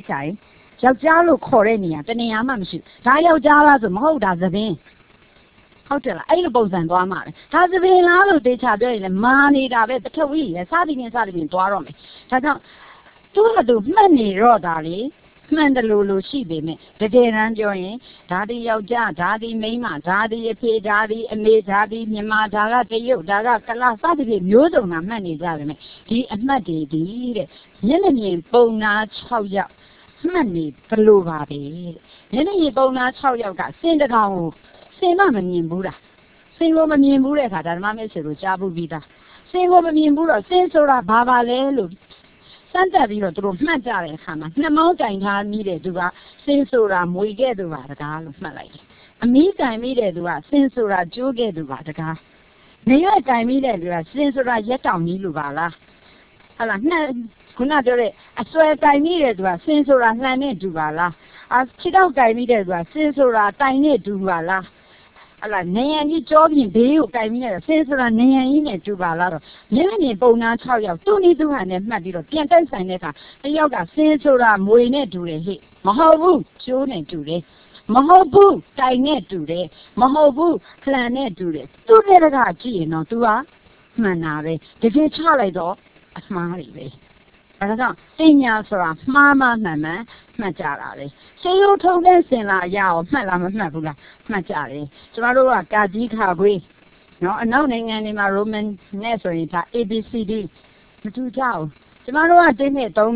တိချိုင်ယောက်ျားလို့ခေါ်တဲ့နေရာတနေရာမှမရှိဒါယောက်ျားလားဆိုမဟုတ်ဒါသပင်းဟုတ်တယ်လားအဲ့လိုပုံစံသွားမှာပဲဒါသပင်းလားလို့တေချာပြောရင်လည်းမာနေတာပဲတထုပ်ကြီးရယ်စသည်ဖြင့်သွားတော့မယ်ဒါကြောင့်သူ့ဟာသူမှတ်နေတော့ဒါလေမှန်တယ်လို့ရှိပေမဲ့တကယ်တမ်းပြောရင်ဓာတိယောက်ျားဓာတိမိန်းမဓာတိအဖေဓာတိအမေဓာတိမြန်မာဓာကတရုတ်ဓာကကလာစသည်ဖြင့်မျိုးစုံကမှတ်နေကြတယ်မယ်ဒီအမှတ်တွေဒီတဲ့မျက်နှာမြင်ပုံနာ6ယောက်မှတ်နေဘလို့ပါပဲမျက်နှာမြင်ပုံနာ6ယောက်ကစင်တကောင်ကိုစင်မမမြင်ဘူးလားစင်ကိုမမြင်ဘူးတဲ့အခါဓမ္မမဲဆိုလို့ကြားဘူးပြီးသားစင်ကိုမမြင်ဘူးတော့စင်ဆိုတာဘာပါလဲလို့စမ်းတက်ပြီးတော့သူတို့မှတ်ကြတဲ့အခါမှာနှမောင်းကင်ထားမိတဲ့သူကစင်ဆိုတာမွေခဲ့သူပါတကားလို့မှတ်လိုက်တယ်အမီးကင်မိတဲ့သူကစင်ဆိုတာကျိုးခဲ့သူပါတကားနေရွက်ကင်မိတဲ့သူကစင်ဆိုတာရက်တောင်ကြီးလို့ပါလားဟုတ်လားခုနပြောတဲ့အစွဲကင်မိတဲ့သူကစင်ဆိုတာလှန်နဲ့တူပါလားခြေထောက်ကင်မိတဲ့သူကစင်ဆိုတာတိုင်နဲ့တူပါလားအဲ့လားနေရန်ကြီးကြောပြင်ဘေးကိုကင်ပြီးနေတာစင်ဆိုတာနေရန်ကြီးနဲ့တူပါလားတော့မျက်မြင်ပုံနာ6ယောက်သူ့နည်းသူဟန်နဲ့မှတ်ပြီးတော့ပြန်တိုက်ဆိုင်တဲ့အခါတယောက်ကစင်ဆိုတာမွေနဲ့တူတယ်ဟိမဟုတ်ဘူးကျိုးနဲ့တူတယ်မဟုတ်ဘူးတိုင်နဲ့တူတယ်မဟုတ်ဘူးဖလန်နဲ့တူတယ်သူ့တဲ့ကကြည့်ရင်တော့ तू ကမှန်တာပဲတကယ်ချလိုက်တော့အမှားတွေပဲအဲဒါကြောင့်ပညာဆိုတာမှားမှန်မှတ်ကြတာလေရှင်းရုံထုံးတဲ့စင်လာရအောင်မှတ်လားမမှတ်ဘူးလားမှတ်ကြတယ်ကျမတို့ကကာကြီးခါခွေးနော်အနောက်နိုင်ငံတွေမှာ Roman နဲ့ဆိုရင်ဒါ ABCD မတူကြဘူးကျမတို့က1 2 3 4ဟိုက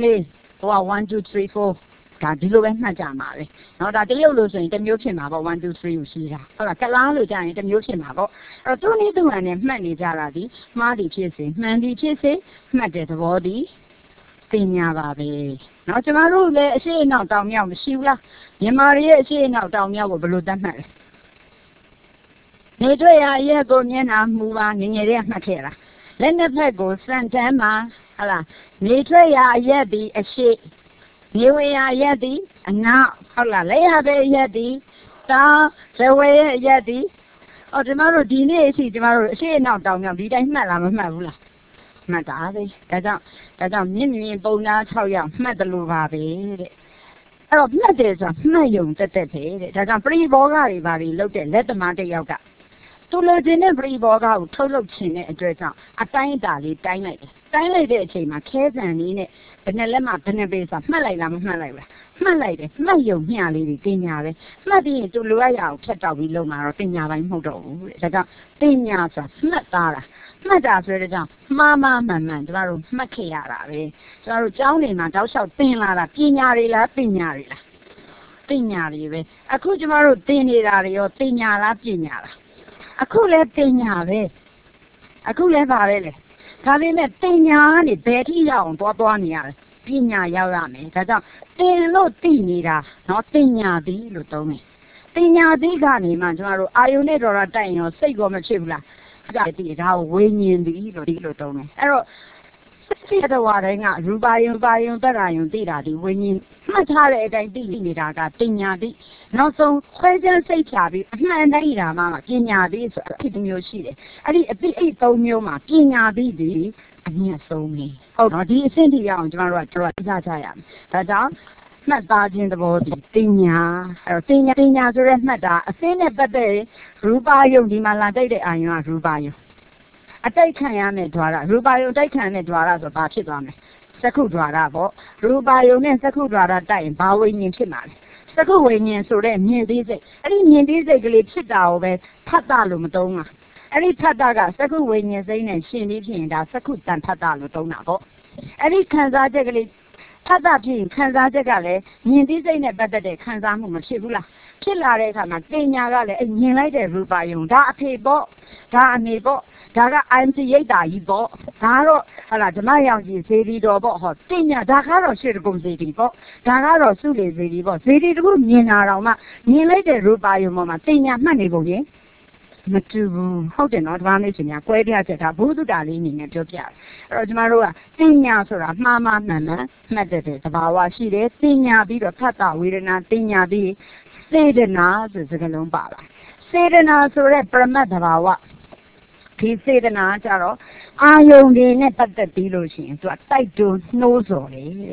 1 2 3 4ဒါဒီလိုပဲမှတ်ကြမှာပဲเนาะဒါတရုတ်လို့ဆိုရင်တစ်မျိုးဖြစ်မှာပေါ့1 2 3ကိုရှိတာဟုတ်လားကလားလို့ကြာရင်တစ်မျိုးဖြစ်မှာပေါ့အဲ့တော့သူနည်းသူဟန်နဲ့မှတ်နေကြတာဒီမှားသည်ဖြစ်စေမှန်သည်ဖြစ်စေမှတ်တဲ့သဘောဒီပညာပါပဲเนาะကျမတို့လည်းအရှိအနောက်တောင်မြောက်မရှိဘူးလားမြန်မာရဲ့အရှိအနောက်တောင်မြောက်ကိုဘယ်လိုသတ်မှတ်လဲနေတွေ့ရရဲ့ကိုမျက်နှာမူပါငငယ်လေးမှတ်ခဲ့လားလက်နှစ်ဖက်ကိုစံတန်းမှာဟုတ်လားနေတွေ့ရရဲ့ဒီအရှိနေဝေရရက်သည်အနောက်ဟုတ်လားလက်ရပဲရက်သည်တောင်ဇဝေရက်သည်ဒီမှာတို့ဒီနေ့အထိကျမတို့အရှိအနောက်တောင်မြောက်ဒီတိုင်းမှတ်လားမမှတ်ဘူးလားမှတ်တာပဲဒါကြောင့်မြင့်မြင့်ပုံနာ6ယောက်မှတ်တယ်လို့ပါပဲတဲ့အဲ့တော့မှတ်တယ်ဆိုတာမှတ်ယုံတက်ပဲတဲ့ဒါကြောင့်ပရိဘောဂတွေဘာတွေလုပ်တဲ့လက်သမားတစ်ယောက်ကသူလိုချင်တဲ့ပရိဘောဂကိုထုတ်လုပ်ခြင်းတဲ့အတွက်ကြောင့်အတိုင်းအတာလေးတိုင်းလိုက်တဲ့အချိန်မှာခဲဆန်လေးနဲ့ဘယ်နဲ့လက်မှဘယ်နဲ့ပေးဆိုမှတ်လိုက်လားမမှတ်လိုက်ဘူးလားမှတ်လိုက်တယ်မှတ်ယုံမျှလေးတွေပညာပဲမှတ်ပြီးရင်သူလိုရအောင်ဖြတ်တောက်ပြီးလုပ်မှာတော့ပညာပိုင်းမဟုတ်တော့ဘူးတဲ့ဒါကြောင့်ပညာဆိုတာမှတ်သားတာမှတ်တာဆိုတဲ့ကြောင့်မှားမှန်ကျမတို့မှတ်ခဲ့ရတာပဲကျမတို့ကျောင်းနေမှာတောက်လျှောက်သင်လာတာပညာတွေလားပညာတွေလားပညာတွေပဲအခုကျမတို့သင်နေတာတွေရောပညာလားပညာလားအခုလည်းပညာပဲအခုလည်းပါပဲလေဒါပေမဲ့ပညာကနေဘယ်ထိရောက်အောင်သွားနေရလဲပညာရောက်ရမယ်ဒါကြောင့်သင်လို့သိနေတာနော်ပညာသည်လို့သုံးတယ်ပညာသည်ကနေမှကျမတို့အာယုန်နဲ့တော်တာတိုက်ရင်ရောစိတ်ကောမဖြစ်ဘူးလားဒါတည်းဒါကိုဝိညာဉ်သည်လို့သုံးတယ်အဲ့တော့စိတ်တော်တိုင်းကရူပါယုံပါယုံတရာယုံသိတာဒီဝိညာဉ်မှတ်ထားတဲ့အတိုင်းသိနေတာကပညာသည်နောက်ဆုံးခွဲခြားစိတ်ဖြာပြီးအမှန်တိုင်းဒါမှပညာသည်ဆိုတာအဖြစ်မျိုးရှိတယ်အဲ့ဒီအဖြစ်3မျိုးမှာပညာသည်ဒီအမြတ်ဆုံးပဲဟုတ်တော့ဒီအဆင့်ထိရအောင်ကျမတို့ကသိကြရမယ်ဒါကြောင့်မှတ်သားခြင်းသဘောဒီပညာအဲ့တော့ပညာဆိုရဲမှတ်တာအစင်းနဲ့ပတ်သက်ရူပါယုံဒီမှာလာတိုက်တဲ့အာယုံကရူပါယုံအတိုက်ခံရမယ်ဓွာရရူပါယုံတိုက်ခံတဲ့ဓွာရဆိုဘာဖြစ်သွားမလဲစက္ခုဓွာရပေါ့ရူပါယုံနဲ့စက္ခုဓွာရတိုက်ရင်ဘာဝိညာဉ်ဖြစ်မှာလဲစက္ခုဝိညာဉ်ဆိုတဲ့မြင်သိစိတ်အဲ့ဒီမြင်သိစိတ်ကလေးဖြစ်တာကိုပဲဖတ်တာလို့မသုံးတာအဲ့ဒီဖတ်တာကစက္ခုဝိညာဉ်စိတ်နဲ့ရှင်ပြီးဖြစ်ရင်ဒါစက္ခုတန်ဖတ်တာလို့သုံးတာပေါ့အဲ့ဒီခံစားချက်ကလေးဖတ်တာဖြစ်ရင်ခံစားချက်ကလည်းမြင်သိစိတ်နဲ့ပတ်သက်တဲ့ခံစားမှုမဖြစ်ဘူးလားဖြစ်လာတဲ့အခါမှာပညာကလည်းမြင်လိုက်တဲ့ရူပါယုံဒါအဖေပေါ့ဒါအမေပေါ့ဒါက IMC ရိတ်တာကြီးပေါ့ဒါကတော့ဟာလာဓမ္မရောင်ကြီးဇေဒီတော်ပေါ့ဟောပညာဒါကတော့ရှေ့တကုံဇေဒီပေါ့ဒါကတော့စုလေဇေဒီပေါ့ဇေဒီတခုမြင်လာတော့မှမြင်လိုက်တဲ့ရူပါယုံပေါ်မှာပညာမှတ်နေပုံချင်းမတူဘူးဟုတ်တယ်နော်ဓမ္မလေးရှင်များကွဲပြားချက်ဒါဘုဒ္ဓတာလေးအနေနဲ့ပြောပြတယ်အဲ့တော့ကျမတို့ကပညာဆိုတာမှားမှန်မှတ်တဲ့သဘာဝရှိတယ်ပညာပြီးတော့ဖတ်တာဝေဒနာပညာပြီးစေတနာဆိုစကားလုံးပါလာစေတနာဆိုတဲ့ပရမတ်သဘာဝဒီစေတနာကြတော့အာယုန်တွေနဲ့ပတ်သက်ပြီးလို့ရှိရင်သူကတိုက်တွန်းနှိုးဆော်တယ်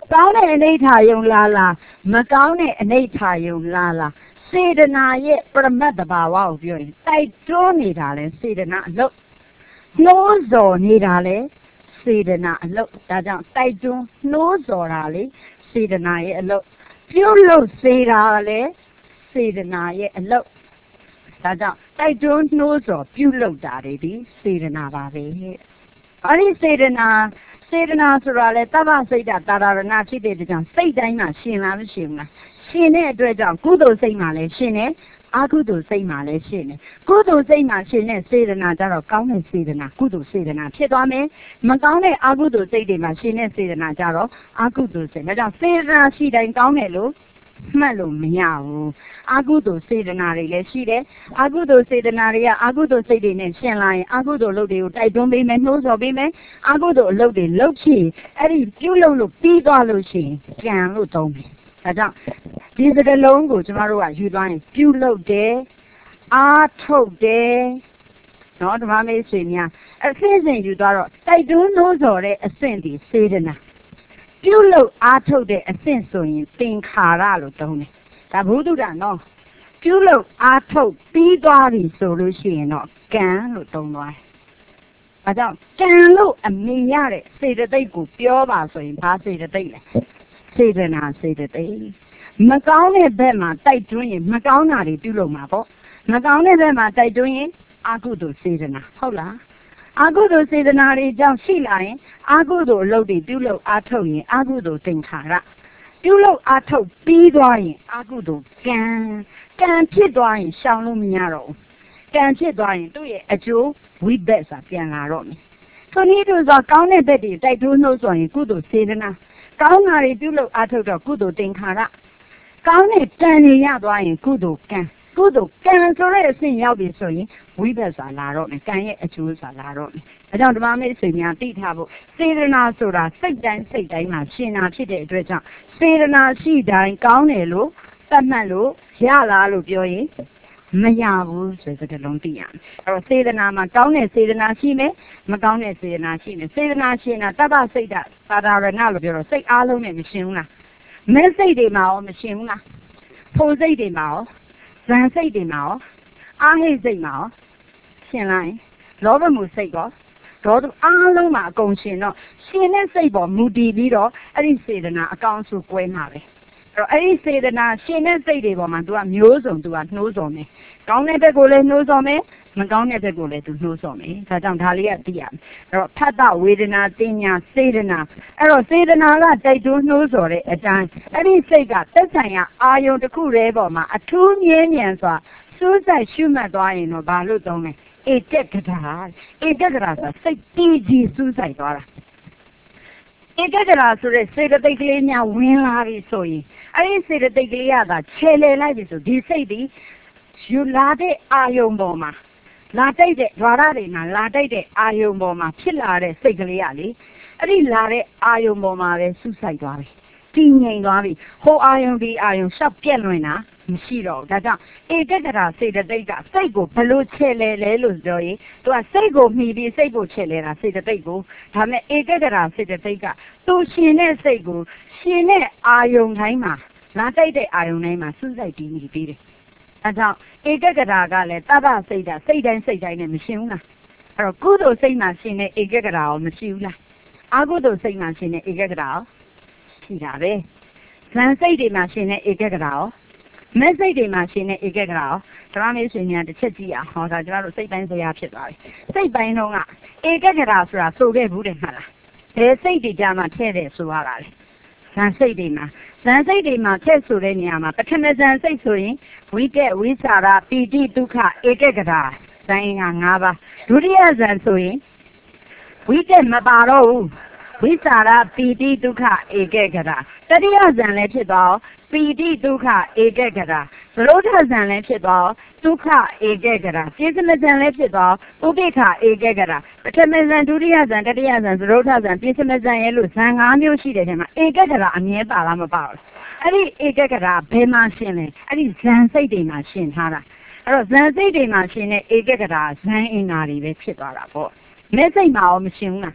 ကောင်းတဲ့အနိဋ္ဌာယုံလားလားမကောင်းတဲ့အနိဋ္ဌာယုံလားလားစေတနာရဲ့ပရမတ်တဘာဝကိုပြောရင်တိုက်တွန်းနေတာလဲစေတနာအလုပ်နှိုးဆော်နေတာလဲစေတနာအလုပ်ဒါကြောင့်တိုက်တွန်းနှိုးဆော်တာလေစေတနာရဲ့အလုပ်ပြုလုပ်စေတာလဲစေတနာရဲ့အလုပ်ဒါကြောင့်တိုက်တွန်းနှိုးဆော်ပြုလုပ်တာတွေဒီစေတနာပါပဲအဲ့ဒီစေတနာဆိုတာလေတပ္ပစိတ်တာတာရဏဖြစ်တဲ့ကြောင့်စိတ်တိုင်းမှာရှင်လားမရှင်ဘူးလားရှင်တဲ့အတွက်ကြောင့်ကုသိုလ်စိတ်မှာလည်းရှင်တယ်အကုသိုလ်စိတ်မှာလည်းရှင်တယ်ကုသိုလ်စိတ်မှာရှင်တဲ့စေတနာကြတော့ကောင်းတဲ့စေတနာကုသိုလ်စေတနာဖြစ်သွားမယ်မကောင်းတဲ့အကုသိုလ်စိတ်တွေမှာရှင်တဲ့စေတနာကြတော့အကုသိုလ်စိတ်ဒါကြောင့်စေတနာရှိတိုင်းကောင်းတယ်လို့မှတ်လို့မရဘူးအကုသိုလ်စေတနာတွေလည်းရှိတယ်အကုသိုလ်စေတနာတွေကအကုသိုလ်စိတ်တွေနဲ့ရှင်လာရင်အကုသိုလ်လုပ်တွေကိုတိုက်တွန်းပေးမယ်နှိုးဆော်ပေးမယ်အကုသိုလ်အလုပ်တွေလုပ်ချင်အဲ့ဒီပြုလုပ်လို့ပြီးသွားလို့ရှိရင်ကံလို့သုံးမယ်ဒါကြောင့်ဒီစကားလုံးကိုကျမတို့ကယူသွားရင်ပြုလုပ်တယ်အားထုတ်တယ်နော်ဓမ္မမေးဆွေများအစစ်စဉ်ယူသွားတော့တိုက်တွန်းနှိုးဆော်တဲ့အဆင့်ဒီစေတနာပြုလုပ်အားထုတ်တဲ့အဆင့်ဆိုရင်သင်္ခါရလို့သုံးတယ်ဒါဘုဒ္ဓတာနော်ပြုလုပ်အားထုတ်ပြီးသွားပြီဆိုလို့ရှိရင်တော့ကံလို့သုံးသွားတယ်။ဒါကြောင့်ကံလို့အမည်ရတဲ့စေတသိက်ကိုပြောပါဆိုရင်ဘာစေတသိက်လဲစေတနာစေတသိက်မကောင်းတဲ့ဘက်မှာတိုက်တွန်းရင်မကောင်းတာတွေပြုလုပ်မှာပေါ့မကောင်းတဲ့ဘက်မှာတိုက်တွန်းရင်အကုသိုလ်စေတနာဟုတ်လားအကုသိုလ်စေတနာတွေကြောင့်ရှိလာရင်အကုသိုလ်အလုပ်တွေပြုလုပ်အားထုတ်ရင်အကုသိုလ်သင်္ခါရပြုလုပ်အားထုတ်ပြီးသွားရင်အကုသိုလ်ကံဖြစ်သွားရင်ရှောင်လို့မရတော့ဘူးကံဖြစ်သွားရင်သူ့ရဲ့အကျိုးဝိဘက်စာပြန်လာတော့မယ်ထိုနည်းတူစွာကောင်းတဲ့ဘက်တွေတိုက်တွန်းနှိုးဆော်ရင်ကုသိုလ်စေတနာကောင်းတာတွေပြုလုပ်အားထုတ်တော့ကုသိုလ်သင်္ခါရကောင်းတဲ့ကံတွေရသွားရင်ကုသိုလ်ကံဆိုတဲ့အဆင့်ရောက်ပြီဆိုရင်ဝိဘက်စာလာတော့မယ်ကံရဲ့အကျိုးစာလာတော့မယ်အဲကြောင့်ဓမ္မမိတ်ဆွေများသိထားဖို့စေတနာဆိုတာစိတ်တိုင်းမှာရှင်နာဖြစ်တဲ့အတွက်ကြောင့်စေတနာရှိတိုင်းကောင်းတယ်လို့သတ်မှတ်လို့ရလားလို့ပြောရင်မရဘူးဆိုတဲ့စကားလုံးသိရမယ်အဲတော့စေတနာမှာကောင်းတဲ့စေတနာရှိမယ်မကောင်းတဲ့စေတနာရှိမယ်စေတနာရှင်တာတပ္ပစိတ်တာသာရဏလို့ပြောတော့စိတ်အားလုံးနဲ့မရှင်ဘူးလားမဲ့စိတ်တွေမှာရောမရှင်ဘူးလားဖို့စိတ်တွေမှာရောဇန်စိတ်တွေမှာရောအာဟိစိတ်မှာရောရှင်လိုက်လောဘမှုစိတ်ရောဒေါသအားလုံးမှာအကုန်ရှင်တော့ရှင်တဲ့စိတ်ပေါ်မူတည်ပြီးတော့အဲ့ဒီစေတနာအကောင်စုကွဲမှာပဲအဲ့ဒီစေတနာရှင်တဲ့စိတ်တွေပေါ်မှာ तू ကမျိုးစုံ तू ကနှိုးဆော်မယ်ကောင်းတဲ့ဘက်ကိုလည်းနှိုးဆော်မယ်မကောင်းတဲ့ဘက်ကိုလည်း तू နှိုးဆော်မယ်ဒါကြောင့်ဒါလေးကသိရမယ်အဲ့တော့ဖတ်တဝေဒနာတင်ညာစေတနာအဲ့တော့စေတနာကတိုက်တွန်းနှိုးဆော်တဲ့အတိုင်းအဲ့ဒီစိတ်ကသက်ဆိုင်ရာအာယုံတစ်ခုတည်းပေါ်မှာအထူးမြဲမြံစွာစူးစိုက်ရှုမှတ်သွားရင်တော့ဘာလို့သုံးလဲဧကဂတာဆိုတာစိတ်တည်ကြည်စူးစိုက်သွားတာဧကဂတာဆိုတဲ့စေတသိက်ကလေးများဝင်လာပြီဆိုရင်အဲ့ဒီစေတသိက်ကလေးကသာခြေလည်လိုက်ပြီဆိုဒီစိတ်ဒီယူလာတဲ့အာယုံပေါ်မှာလာတိုက်တဲ့ဓဝရတွေမှာလာတိုက်တဲ့အာယုံပေါ်မှာဖြစ်လာတဲ့စိတ်ကလေးကလေအဲ့ဒီလာတဲ့အာယုံပေါ်မှာပဲစူးစိုက်သွားပြီတည်ငြိမ်သွားပြီဟိုအာယုံဒီအာယုံရှောက်ပြက်လွင်တာမရှိတော့ဘူးဒါကြောင့်ဧကဂတာစေတသိက်ကစိတ်ကိုဘလို့ခြေလဲလဲလို့ပြောရင်သူကစိတ်ကိုမှီပြီးစိတ်ကိုခြေလဲတာစေတသိက်ကိုဒါမဲ့ဧကဂတာစေတသိက်ကသူရှင်တဲ့စိတ်ကိုရှင်တဲ့အာယုံတိုင်းမှာလာတိုက်တဲ့အာယုံတိုင်းမှာစူးစိုက်တည်နေပြီးတယ်ဒါကြောင့်ဧကဂတာကလည်းတပ္ပစိတ်တာစိတ်တိုင်းနဲ့မရှင်ဘူးလားအဲ့တော့ကုသိုလ်စိတ်မှာရှင်တဲ့ဧကဂတာရောမရှိဘူးလားအကုသိုလ်စိတ်မှာရှင်တဲ့ဧကဂတာရောရှိတာပဲဇန်စိတ်တွေမှာရှင်တဲ့ဧကဂတာရောမဲ့စိတ်တွေမှာရှင်တဲ့ဧကဂရာဓမ္မမေးရှင်များတစ်ချက်ကြည့်အောင်ဟောဒါကျွန်တော်တို့စိတ်ပိုင်းစရာဖြစ်သွားပြီစိတ်ပိုင်းတော့ကဧကဂရာဆိုတာဆိုခဲ့ဘူးတယ်မှတ်လားဘယ်စိတ်တွေကြမှာထည့်တယ်ဆိုရတာလေဇန်စိတ်တွေမှာထည့်ဆိုတဲ့နေရာမှာပထမဇန်စိတ်ဆိုရင်ဝိတက်ဝိစာရပီတိဒုက္ခဧကဂရာဇန်က၅ပါးဒုတိယဇန်ဆိုရင်ဝိတက်မပါတော့ဘူးဝိစာရပီတိဒုက္ခဧကဂရာတတိယဇန်လည်းဖြစ်သွားပီတိဒုက္ခဧကဂရာသရုဋ္ဌဇံလည်းဖြစ်သွားဒုက္ခဧကဂရာပြစ္စမဇံလည်းဖြစ်သွားဥပိ္ပခဧကဂရာပထမဇံဒုတိယဇံတတိယဇံသရုဋ္ဌဇံပြစ္စမဇံရဲ့လို့ဇံ၅မျိုးရှိတဲ့ထဲမှာဧကဂရာအမြဲပါလားမပါဘူးအဲ့ဒီဧကဂရာဘယ်မှာရှင်းလဲအဲ့ဒီဇံစိတ်တွေမှာရှင်းထားတာအဲ့တော့ဇံစိတ်တွေမှာရှင်းတဲ့ဧကဂရာဇံအင်္ဂါတွေပဲဖြစ်သွားတာပေါ့မဲ့စိတ်မှာရောမရှင်းဘူးလား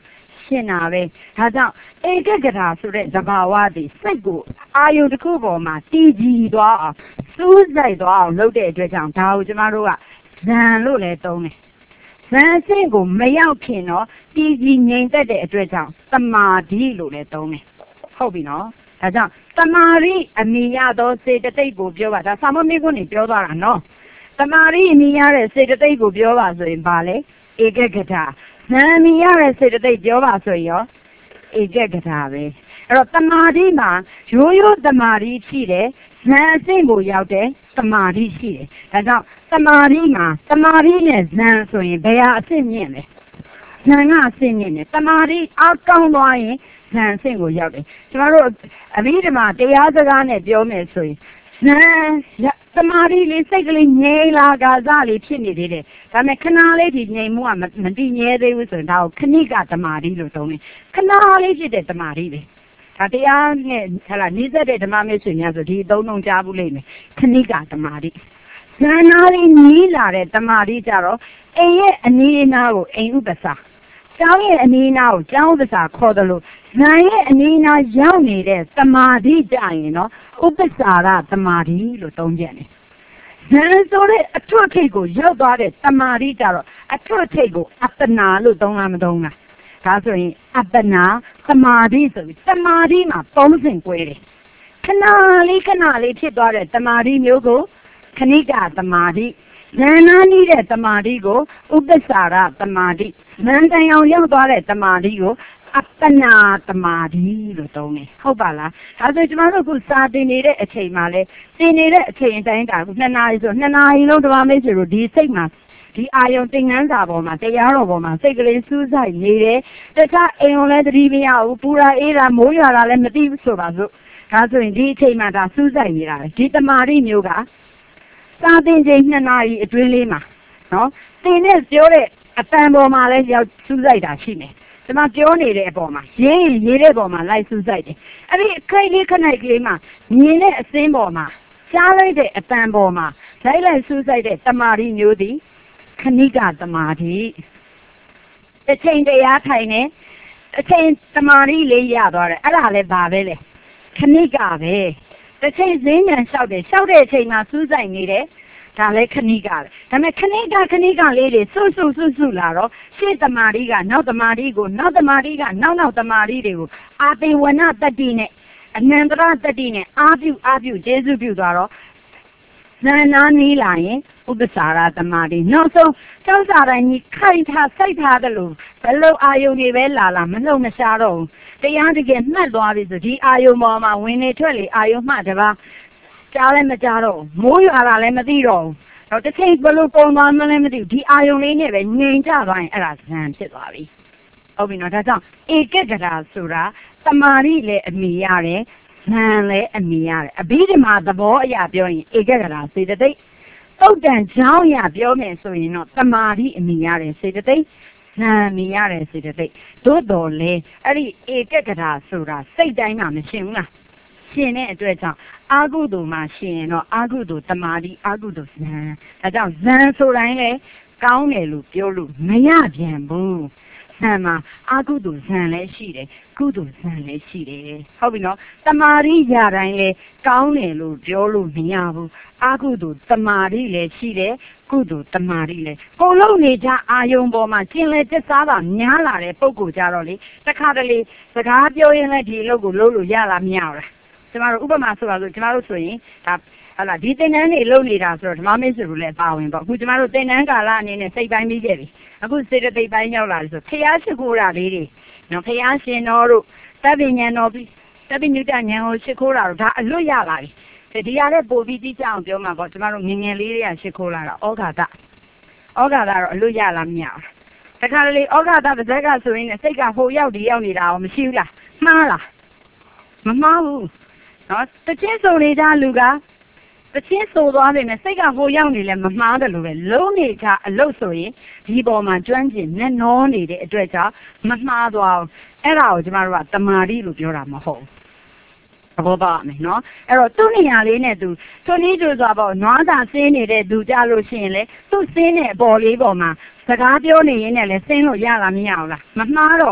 ရှင်တာပဲဒါကြောင့်ဧကဂတာဆိုတဲ့သဘာဝသည်စိတ်ကိုအာယုတစ်ခုပေါ်မှာတည်ကြည်သွားအောင်စူးစိုက်သွားအောင်လုပ်တဲ့အတွက်ကြောင့်ဒါကိုကျမတို့ကဇန်လို့လည်းသုံးတယ်ဇန်အဆင့်ကိုမရောက်ခင်တော့တည်ကြည်ငြိမ်သက်တဲ့အတွက်ကြောင့်သမာဓိလို့လည်းသုံးတယ်ဟုတ်ပြီနော်ဒါကြောင့်သမာဓိအမိရသောစေတသိက်ကိုပြောပါဒါသာမမေကိုနေပြောသွားတာနော်သမာဓိအမိရတဲ့စေတသိက်ကိုပြောပါဆိုရင်ဘာလဲဧကဂတာဇန်အမိရတဲ့စေတသိက်ပြောပါဆိုရင်ရောဧကဂတာပဲအဲ့တော့သမာဓိမှာရိုးရိုးသမာဓိရှိတယ်ဇန်အဆင့်ကိုရောက်တဲ့သမာဓိရှိတယ်ဒါကြောင့်သမာဓိမှာသမာဓိနဲ့ဇန်ဆိုရင်ဘယ်ဟာအဆင့်မြင့်လဲဇန်ကအဆင့်မြင့်တယ်သမာဓိအောက်ကောင်းသွားရင်ဇန်အဆင့်ကိုရောက်တယ်ကျမတို့အဘိဓမ္မာတရားစကားနဲ့ပြောမယ်ဆိုရင်ဇန်သမာဓိလေးစိတ်ကလေးငြိမ်လာကစားလေးဖြစ်နေသေးတယ်ဒါပေမဲ့ခဏလေးဒီငြိမ်မှုကမတည်ငြဲသေးဘူးဆိုရင်ဒါကိုခဏကသမာဓိလို့သုံးတယ်ခဏလေးဖြစ်တဲ့သမာဓိပဲဒါတရားနဲ့ဟလာနိစ္စတဲ့ဓမ္မမေဆွေများဆိုဒီအသုံးလုံးကြားဘူးလိမ့်မယ်ခဏကသမာဓိဇန်နာလေးညီးလာတဲ့သမာဓိကြတော့အိမ်ရဲ့အနီးအနားကိုအိမ်ဥပ္ပစာကျောင်းရဲ့အနီးအနားကိုကျောင်းဥပ္ပစာခေါ်တယ်လို့ဇန်ရဲ့အနီးအနားရောက်နေတဲ့သမာဓိကြရင်တော့ဥပ္ပစာရသမာဓိလို့သုံးကြတယ်ဇန်ဆိုတဲ့အထွတ်ထိပ်ကိုရောက်သွားတဲ့သမာဓိကြတော့အထွတ်ထိပ်ကိုအပ္ပနာလို့သုံးလားမသုံးလားဒါဆိုရင်အပ္ပနာသမာဓိဆိုပြီးသမာဓိမှာသုံးဆင့်꿰တယ်ခဏလေးဖြစ်သွားတဲ့သမာဓိမျိုးကိုခဏကသမာဓိဉာဏ်နာနီးတဲ့သမာဓိကိုဥပ္ပစာရသမာဓိဉာဏ်တိုင်အောင်ရောက်သွားတဲ့သမာဓိကိုအပ္ပနာသမာဓိလို့သုံးတယ်ဟုတ်ပါလားဒါဆိုကျမတို့ခုစာသင်နေတဲ့အချိန်မှာလဲသင်နေတဲ့အချိန်အတိုင်းတာခု2 နာရီဆို2 နာရီလုံးဓမ္မမိတ်ဆွေတို့ဒီစိတ်မှာဒီအာယုံသင်္ကန်းစာပေါ်မှာတရားတော်ပေါ်မှာစိတ်ကလေးစူးစိုက်နေတယ်တခြားအိမ်ုံလည်းသတိမရဘူးပူရာအေးတာမိုးရွာတာလည်းမသိဘူးဆိုပါစို့ဒါဆိုရင်ဒီအချိန်မှာဒါစူးစိုက်နေတာပဲဒီတမာတိမျိုးကစာသင်ချိန်2 နာရီအတွင်းလေးမှာနော်သင်နဲ့ပြောတဲ့အတန်ပေါ်မှာလည်းရောက်စူးစိုက်တာရှိမယ်ဒီမှာပြောနေတဲ့အပေါ်မှာရေးတဲ့ပေါ်မှာလိုက်စူးစိုက်တယ်အဲ့ဒီအခိုက်လေးခဏကလေးမှာမြင်တဲ့အစင်းပေါ်မှာကြားလိုက်တဲ့အတန်ပေါ်မှာလိုက်စူးစိုက်တဲ့တမာတိမျိုးသည်ခဏကသမာဓိအချိန်တရားထိုင်နေအချိန်သမာဓိလေးရသွားတယ်အဲ့ဒါလည်းဘာပဲလဲခဏကပဲတစ်ချိန်ဈေးညံလျှောက်တဲ့အချိန်မှာစူးစိုက်နေတယ်ဒါလည်းခဏကပဲဒါပေမဲ့ခဏကလေးတွေစွလာတော့ရှေ့သမာဓိကနောက်သမာဓိကိုနောက်သမာဓိကနောက်သမာဓိတွေကိုအာတိဝနတတ္တိနဲ့အနန္တရတတ္တိနဲ့အာပြုကျေစုပြုသွားတော့ဇန်နာနီးလာရင်ဥပ္ပစာရသမာဓိနောက်ဆုံးကျောင်းစာတိုင်းကြီးခိုင်ထားစိုက်ထားတယ်လို့ဘယ်လိုအာယုန်တွေပဲလာမနှုတ်မရှားတော့ဘူးတရားတကယ်မှတ်သွားပြီဆိုဒီအာယုန်ပေါ်မှာဝင်နေထွက်လေအာယုန်မှတပါကြားလည်းမကြားတော့မိုးရွာတာလည်းမသိတော့ဘူးတော့တစ်ချိန်ဘယ်လိုပုံသွားမှလည်းမသိဘူးဒီအာယုန်လေးနဲ့ပဲငြိမ်ကြသွားရင်အဲ့ဒါဇန်ဖြစ်သွားပြီဟုတ်ပြီနော်ဒါကြောင့်ဧကဂတာဆိုတာသမာဓိလည်းအမိရတယ်ဇန်လည်းအမိရတယ်အဘိဓမ္မာသဘောအရာပြောရင်ဧကဂတာစေတသိက်သုတ်တန်ချောင်းအရာပြောမယ်ဆိုရင်တော့သမာဓိအမိရတယ်စေတသိက်ဇန်အမိရတယ်စေတသိက်သို့တော်လေအဲ့ဒီဧကဂတာဆိုတာစိတ်တိုင်းမှာမရှင်းဘူးလားရှင်တဲ့အတွက်ကြောင့်အာဟုတုမှာရှင်ရင်တော့အာဟုတုသမာဓိအာဟုတုဇန်ဒါကြောင့်ဇန်ဆိုတိုင်းလေကောင်းတယ်လို့ပြောလို့မရပြန်ဘူးဇန်မှာအာဟုတုဇန်လည်းရှိတယ်ကုတုဇန်လည်းရှိတယ်ဟုတ်ပြီနော်သမာဓိရတိုင်းလေကောင်းတယ်လို့ပြောလို့မရဘူးအာဟုတုသမာဓိလည်းရှိတယ်ကုတုသမာဓိလည်းကိုလုံးနေကြအာယုံပေါ်မှာကျင်လေတက်စားတာများလာတဲ့ပုံကိုကြတော့လေတခါတလေစကားပြောရင်လည်းဒီအလုပ်ကိုလုပ်လို့ရလားမရဘူးလားကျမတို့ဥပမာဆိုပါဆိုကျမတို့ဆိုရင်ဒါဟလာဒီသင်တန်းတွေလုပ်နေတာဆိုတော့ဓမ္မမိတ်ဆွေတို့လည်းပါဝင်ပေါ့အခုကျမတို့သင်တန်းကာလအနေနဲ့စိတ်ပိုင်းပြီးခဲ့ပြီအခုစေတသိက်ပိုင်းရောက်လာတယ်ဆိုဖျားရှိခိုးတာလေးတွေနော်ဖျားရှင်တော်တို့တပ်ပညာတော်ပြီးတပ်ပညုတဉာဏ်ကိုရှိခိုးတာတို့ဒါအလွတ်ရလာပြီဒီရတဲ့ပို့ပြီးတိကျအောင်ပြောမှာပေါ့ကျမတို့ငငယ်လေးတွေကရှိခိုးလာတာဩဃာတတော့အလွတ်ရလားမရဘူးတခါလေဩဃာတပါဇက်ကဆိုရင်စိတ်ကဟိုရောက်ဒီရောက်နေတာရောမရှိဘူးလားမှားလားမမှားဘူးနော်တချင်းဆိုနေကြလူကတချင်းဆိုသွားတယ်နဲ့စိတ်ကဟိုရောက်နေလဲမမှားတယ်လို့ပဲလုံးနေကြအလုပ်ဆိုရင်ဒီပေါ်မှာကျွမ်းကျင်နဲ့နောနေတဲ့အတွက်ကြောင့်မမှားသွားဘူးအဲ့ဒါကိုကျမတို့ကတမာတိလို့ပြောတာမဟုတ်ဘူးဘောပါမယ်နော်အဲ့တော့သူ့နေရာလေးနဲ့သူနည်းတူဆိုတော့နွားစာစင်းနေတဲ့သူကြလို့ရှိရင်လေသူ့စင်းတဲ့အပေါ်လေးပေါ်မှာစကားပြောနေရင်းနဲ့လဲစင်းလို့ရလားမရဘူးလားမမှားတော့ဘူး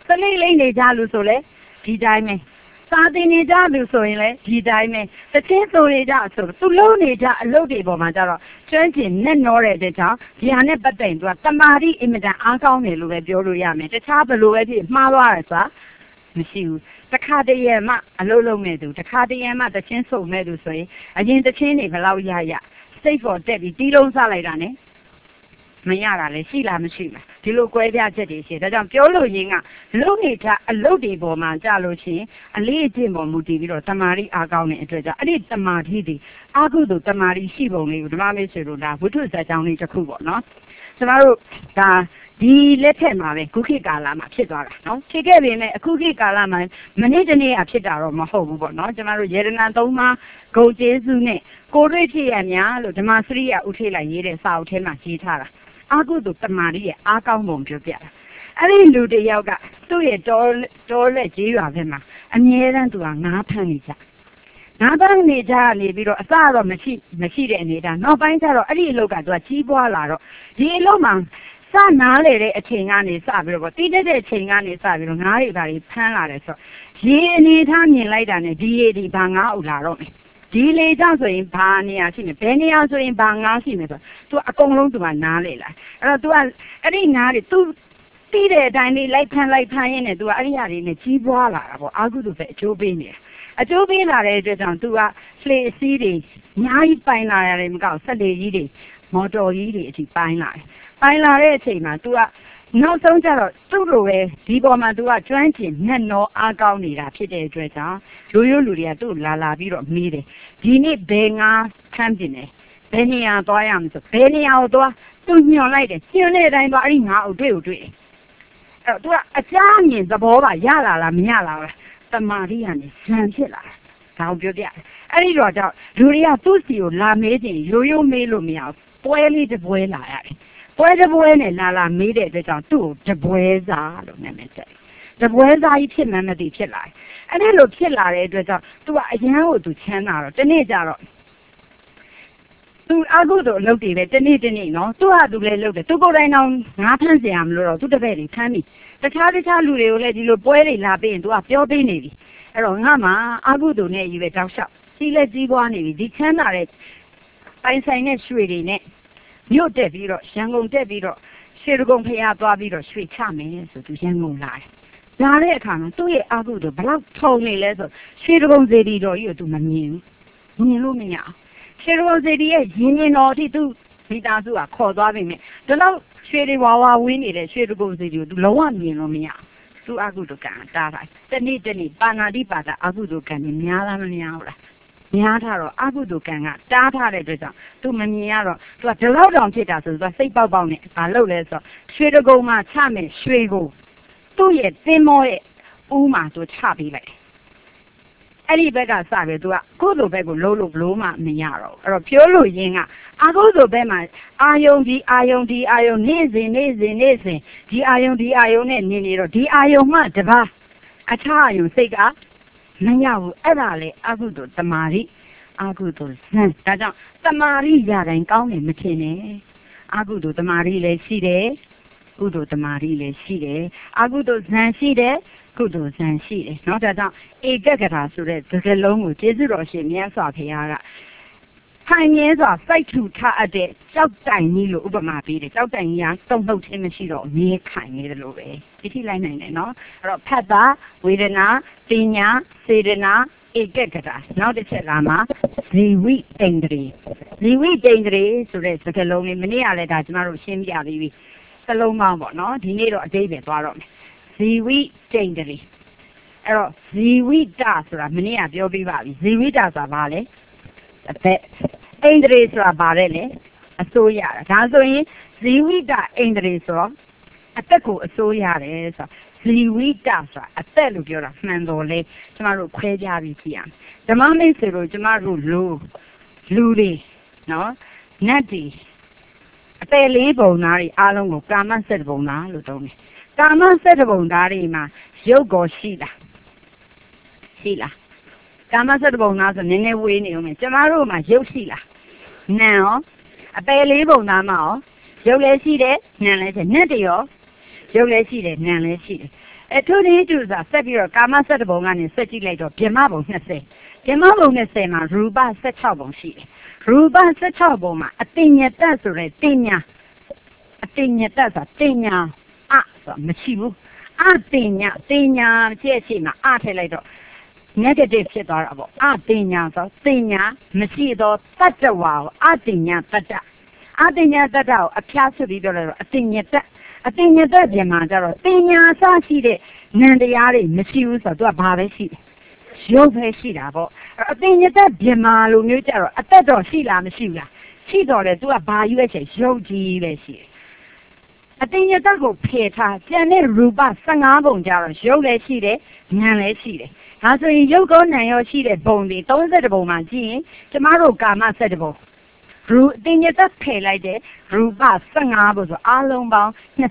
စလိမ့်နေကြလို့ဆိုလေဒီတိုင်းပဲစာတင်နေကြလို့ဆိုရင်လေဒီတိုင်းပဲတချင်းဆိုနေကြဆိုသူလုံးနေကြအလုပ်တွေပေါ်မှာကြတော့ကျွမ်းကျင်နဲ့နောတဲ့တဲ့ကြောင့်ဒီဟာနဲ့ပတ်သက်ရင်သူကတမာတိအင်မတန်အားကောင်းတယ်လို့ပဲပြောလို့ရမယ်တခြားဘယ်လိုပဲဖြစ်မှားသွားတယ်ဆိုတာမရှိဘူးတခါတည်းရဲ့မှအလုပ်လုပ်နေသူတခါတည်းရဲ့မှတချင်းစုံနေသူဆိုရင်အရင်တချင်းတွေဘယ်လောက်ရစိတ်ပေါ်တက်ပြီးတီးလုံးစားလိုက်တာနဲ့မရတာလေရှိလားမရှိလားဒီလိုကွဲပြားချက်တွေရှိဒါကြောင့်ပြောလို့ရင်းကလုံနေတဲ့အလုပ်တွေပေါ်မှာကြာလို့ရှိရင်အလေးအကျင့်ပေါ်မူတည်ပြီးတော့တမာတိအားကောင်းတဲ့အတွက်ကြောင့်အဲ့ဒီတမာတိတွေအာဟုသူတမာတိရှိပုံလေးကိုဓမ္မမေဆွေတို့ဒါဝိထုဇာကြောင်းလေးတစ်ခုပေါ့နော်ကျွန်တော်တို့ဒါဒီလက်ထက်မှာပဲခုခေတ်ကာလမှာဖြစ်သွားတာနော်ဖြစ်ခဲ့ပေမဲ့အခုခေတ်ကာလမှာမနေ့တနေ့ဖြစ်တာတော့မဟုတ်ဘူးပေါ့နော်ကျွန်တော်တို့ယေရနာသုံးပါးဂုံကျေးဇူးနဲ့ကိုတွေ့ဖြစ်ရများလို့ဓမ္မစရိယဥထိလိုက်ရေးတဲ့စာအုပ်ထဲမှာရေးထားတာအာဟုသူတမာတိရဲ့အားကောင်းပုံပြောပြတာအဲ့ဒီလူတယောက်ကသူ့ရဲ့တော်လက်ကြီးရွာဘက်မှာအမြဲတမ်းသူကငါးဖမ်းနေကြငါးဖမ်းနေကြနေပြီးတော့အစတော့မရှိတဲ့အနေဒါနောက်ပိုင်းကျတော့အဲ့ဒီအလုပ်ကသူကကြီးပွားလာတော့ဒီအလုပ်မှာစနားလေတဲ့အချိန်ကနေစပြီးတော့တီးတဲ့အချိန်ကနေစပြီးတော့ငါးတွေဘာတွေဖမ်းလာတယ်ဆိုတော့ရေအနေထားမြင်လိုက်တာနဲ့ဒီရေဒီဘာငါးအုပ်လာတော့မယ်ဒီလေကြောင့်ဆိုရင်ဘာနေရာရှိမယ်ဘယ်နေရာဆိုရင်ဘာငါးရှိမယ်ဆိုတော့ तू အကုန်လုံး तू ကနားလေလာအဲ့တော့ तू ကအဲ့ဒီနားတွေ तू တီးတဲ့အတိုင်းလေးလိုက်ဖမ်းရင်းနဲ့ तू ကအဲ့ဒီဟာတွေနဲ့ကြီးပွားလာတာပေါ့အာဟုသူပဲအကျိုးပေးနေတာအကျိုးပေးလာတဲ့အတွက်ကြောင့် तू ကလှေအစည်းတွေအများကြီးပိုင်လာရတယ်မကောက်ဆက်လေကြီးတွေမော်တော်ကြီးတွေအထိပိုင်လာတယ်ပိုင်လာတဲ့အချိန်မှာ तू ကနောက်ဆုံးကျတော့သူ့လိုပဲဒီပေါ်မှာ तू ကကျွမ်းကျင်နဲ့နော်အားကောင်းနေတာဖြစ်တဲ့အတွက်ကြောင့်ရိုးလူတွေကသူ့လာပြီးတော့မေးတယ်ဒီနေ့ဘယ်ငါခမ်းပြင်တယ်ဘယ်နေရာသွားရမလဲဆိုဘယ်နေရာကိုသွားသူညွှန်လိုက်တယ်ညွှန်တဲ့အတိုင်းသွားအဲ့ဒီငါ့ကိုတွေ့အဲ့တော့ तू ကအကြမ်းမြင်သဘောပါရလာလားမရလာလားတမာတိကနေဇံဖြစ်လာတာဒါကိုပြောပြအဲ့ဒီတော့ကြောင့်လူတွေကသူ့စီကိုလာမေးခြင်းရိုးမေးလို့မရဘူးပွဲလေးတစ်ပွဲလာရတယ်ပွဲတစ်ပွဲနဲ့လာမေးတဲ့အတွက်ကြောင့်သူ့ကိုတပွဲစားလို့နာမည်တက်တပွဲစားကြီးဖြစ်မှန်းမသိဖြစ်လာတယ်အဲ့ဒီလိုဖြစ်လာတဲ့အတွက်ကြောင့် तू ကအရန်ကို तू ချမ်းသာတော့တနေ့ကျတော့ तू အာဟုတို့လုပ်တယ်ပဲတနေ့နော် तू ဟာ तू လည်းလုပ်တယ် तू ကိုယ်တိုင်တော့ငါးဖမ်းเสียရမလို့တော့ तू တပည့်တွေဖမ်းပြီတခြားလူတွေကိုလည်းဒီလိုပွဲတွေလာပေးရင် तू ကပြောပေးနေပြီအဲ့တော့ငါမှအာဟုတို့နဲ့ကြီးပဲတောက်လျှောက်ကြီးလက်ကြီးပွားနေပြီဒီချမ်းသာတဲ့ပိုင်ဆိုင်တဲ့ရွှေတွေနဲ့မြို့တက်ပြီးတော့ရန်ကုန်တက်ပြီးတော့ရွှေဒဂုံဖျားသွားပြီးတော့ရွှေချမယ်ဆို तू ရန်ကုန်လာတယ်လာတဲ့အခါမှာသူ့ရဲ့အာဟုတို့ဘလောက်ထုံနေလဲဆိုရွှေဒဂုံစေတီတော်ကြီးကို तू မမြင်ဘူးမြင်လို့မရရွှေဒဂုံစေတီရဲ့ရင်းမြင်တော်အထိ तू မိသားစုကခေါ်သွားပြီမယ်ဒါတော့ရွှေတွေဝါဝင်းနေတဲ့ရွှေဒဂုံစေတီကို तू လုံးဝမြင်လို့မရသူ့အာဟုတို့ကတားတာတနေ့ပါဏာတိပါဒအာဟုတို့ကများလားမများဘူးလားများထားတော့အာဟုတုကံကတားထားတဲ့အတွက်ကြောင့်သူမမြင်ရတော့ तू ကဒီလောက်တောင်ဖြစ်တာဆိုတော့စိတ်ပေါက်နဲ့မလုပ်လဲဆိုတော့ရွှေတကုံမှာချမယ်ရွှေကိုသူ့ရဲ့သင်္ဘောရဲ့ဦးမှာ तू ချပေးလိုက်အဲ့ဒီဘက်ကစပြီး तू ကကုသိုလ်ဘက်ကိုလုံးလို့ဘလို့မှမရတော့ဘူးအဲ့တော့ပြောလို့ရင်းကအာဟုတုဘက်မှာအာယုံဒီအာယုံနေ့စဉ်ဒီအာယုံနဲ့နေတော့ဒီအာယုံမှတပါအခြားအာယုံစိတ်ကမရဘူးအဲ့ဒါလေအာဟုတုတမာရိအာဟုတုဇံဒါကြောင့်တမာရိရတိုင်းကောင်းတယ်မထင်နဲ့အာဟုတုတမာရိလည်းရှိတယ်ကုသိုလ်တမာရိလည်းရှိတယ်အာဟုတုဇံရှိတယ်ကုသိုလ်ဇံရှိတယ်เนาะဒါကြောင့်ဧကဂထာဆိုတဲ့စကားလုံးကိုကျေးဇူးတော်ရှင်မြတ်စွာဘုရားကခိုင်မြဲစွာစိုက်ထူထားအပ်တဲ့ကြောက်တိုင်ကြီးလို့ဥပမာပေးတယ်ကြောက်တိုင်ကြီးကတုံ့နှုတ်ခြင်းမရှိတော့အမြဲခိုင်နေတယ်လို့ပဲဒီထိလိုက်နိုင်တယ်เนาะအဲ့တော့ဖတ်တာဝေဒနာပညာစေတနာဧကဂထာနောက်တစ်ချက်လာမှာဇီဝိတိန္ဒြေဆိုတဲ့စကားလုံးလေးမနေ့ကလည်းဒါကျမတို့ရှင်းပြပြီးပြီစလုံးပေါင်းပေါ့เนาะဒီနေ့တော့အတိတ်ပဲသွားတော့မယ်ဇီဝိတိန္ဒြေအဲ့တော့ဇီဝိတဆိုတာမနေ့ကပြောပြပါပြီဇီဝိတဆိုတာဘာလဲအသက်အိန္ဒြေဆိုတာဘာလဲလဲအစိုးရတာဒါဆိုရင်ဇီဝိတအိန္ဒြေဆိုတော့အသက်ကိုအစိုးရတယ်ဆိုတော့ဇီဝိတဆိုတာအသက်လို့ပြောတာမှန်တော်လဲကျမတို့ခွဲခြားပြီးကြည့်ရအောင်ဓမ္မမိတ်ဆွေတို့ကျမတို့လူတွေနော်နတ်တွေအသက်လေးပုံသားတွေအားလုံးကိုကာမစက်ပုံသားလို့သုံးတယ်ကာမစက်ပုံသားတွေမှာရုပ်ကိုရှိလားကာမစက်ပုံသားဆိုနည်းနည်းဝေးနေအောင်မယ်ကျမတို့မှာရုပ်ရှိလားနာမ်ရောအပယ်လေးပုံသားမှာရောရုပ်လည်းရှိတယ်နာမ်လည်းရှိနတ်တွေရောရုပ်လည်းရှိတယ်နာမ်လည်းရှိတယ်ထိုနည်းတူစွာဆက်ပြီးတော့ကာမ17ပုံကနေဆက်ကြည့်လိုက်တော့ဗြဟ္မပုံ20ဗြဟ္မပုံ20မှာရူပ16ပုံရှိတယ်ရူပ16ပုံမှာအတင်ညတဆိုတဲ့တင်ညာအတင်ညတဆိုတာတင်ညာဆိုတာမရှိဘူးအတင်ညာဖြစ်မှာထည့်လိုက်တော့ negative ဖြစ်သွားတာပေါ့အတင်ညာဆိုတင်ညာမရှိတော့တတ္တဝါကိုအတင်ညာတတ္တကိုအဖျားဆွပြီးပြောလိုက်တော့အတင်ညတပြင်မှာကြတော့တင်ညာအစရှိတဲ့နံတရားတွေမရှိဘူးဆိုတော့သူကဘာပဲရှိတယ်ရုပ်ပဲရှိတာပေါ့အတင်ညတပြင်မှာလိုမျိုးကြတော့အသက်တော့ရှိလားမရှိဘူးလားရှိတော့လေသူကဘာရွက်ချင်ရုပ်ကြီးပဲရှိတယ်အတင်ညတကိုဖယ်ထားကျန်တဲ့ရူပ15ပုံကြတော့ရုပ်လည်းရှိတယ်နာမ်လည်းရှိတယ်ဒါဆိုရင်ရုပ်ကောနာမ်ရောရှိတဲ့ပုံတွေ32ပုံမှာကြည့်ရင်ကျမတို့ကာမ17ပုံအတင်ညတဖယ်လိုက်တဲ့ရူပ15ပုံဆိုအလုံးပေါင်း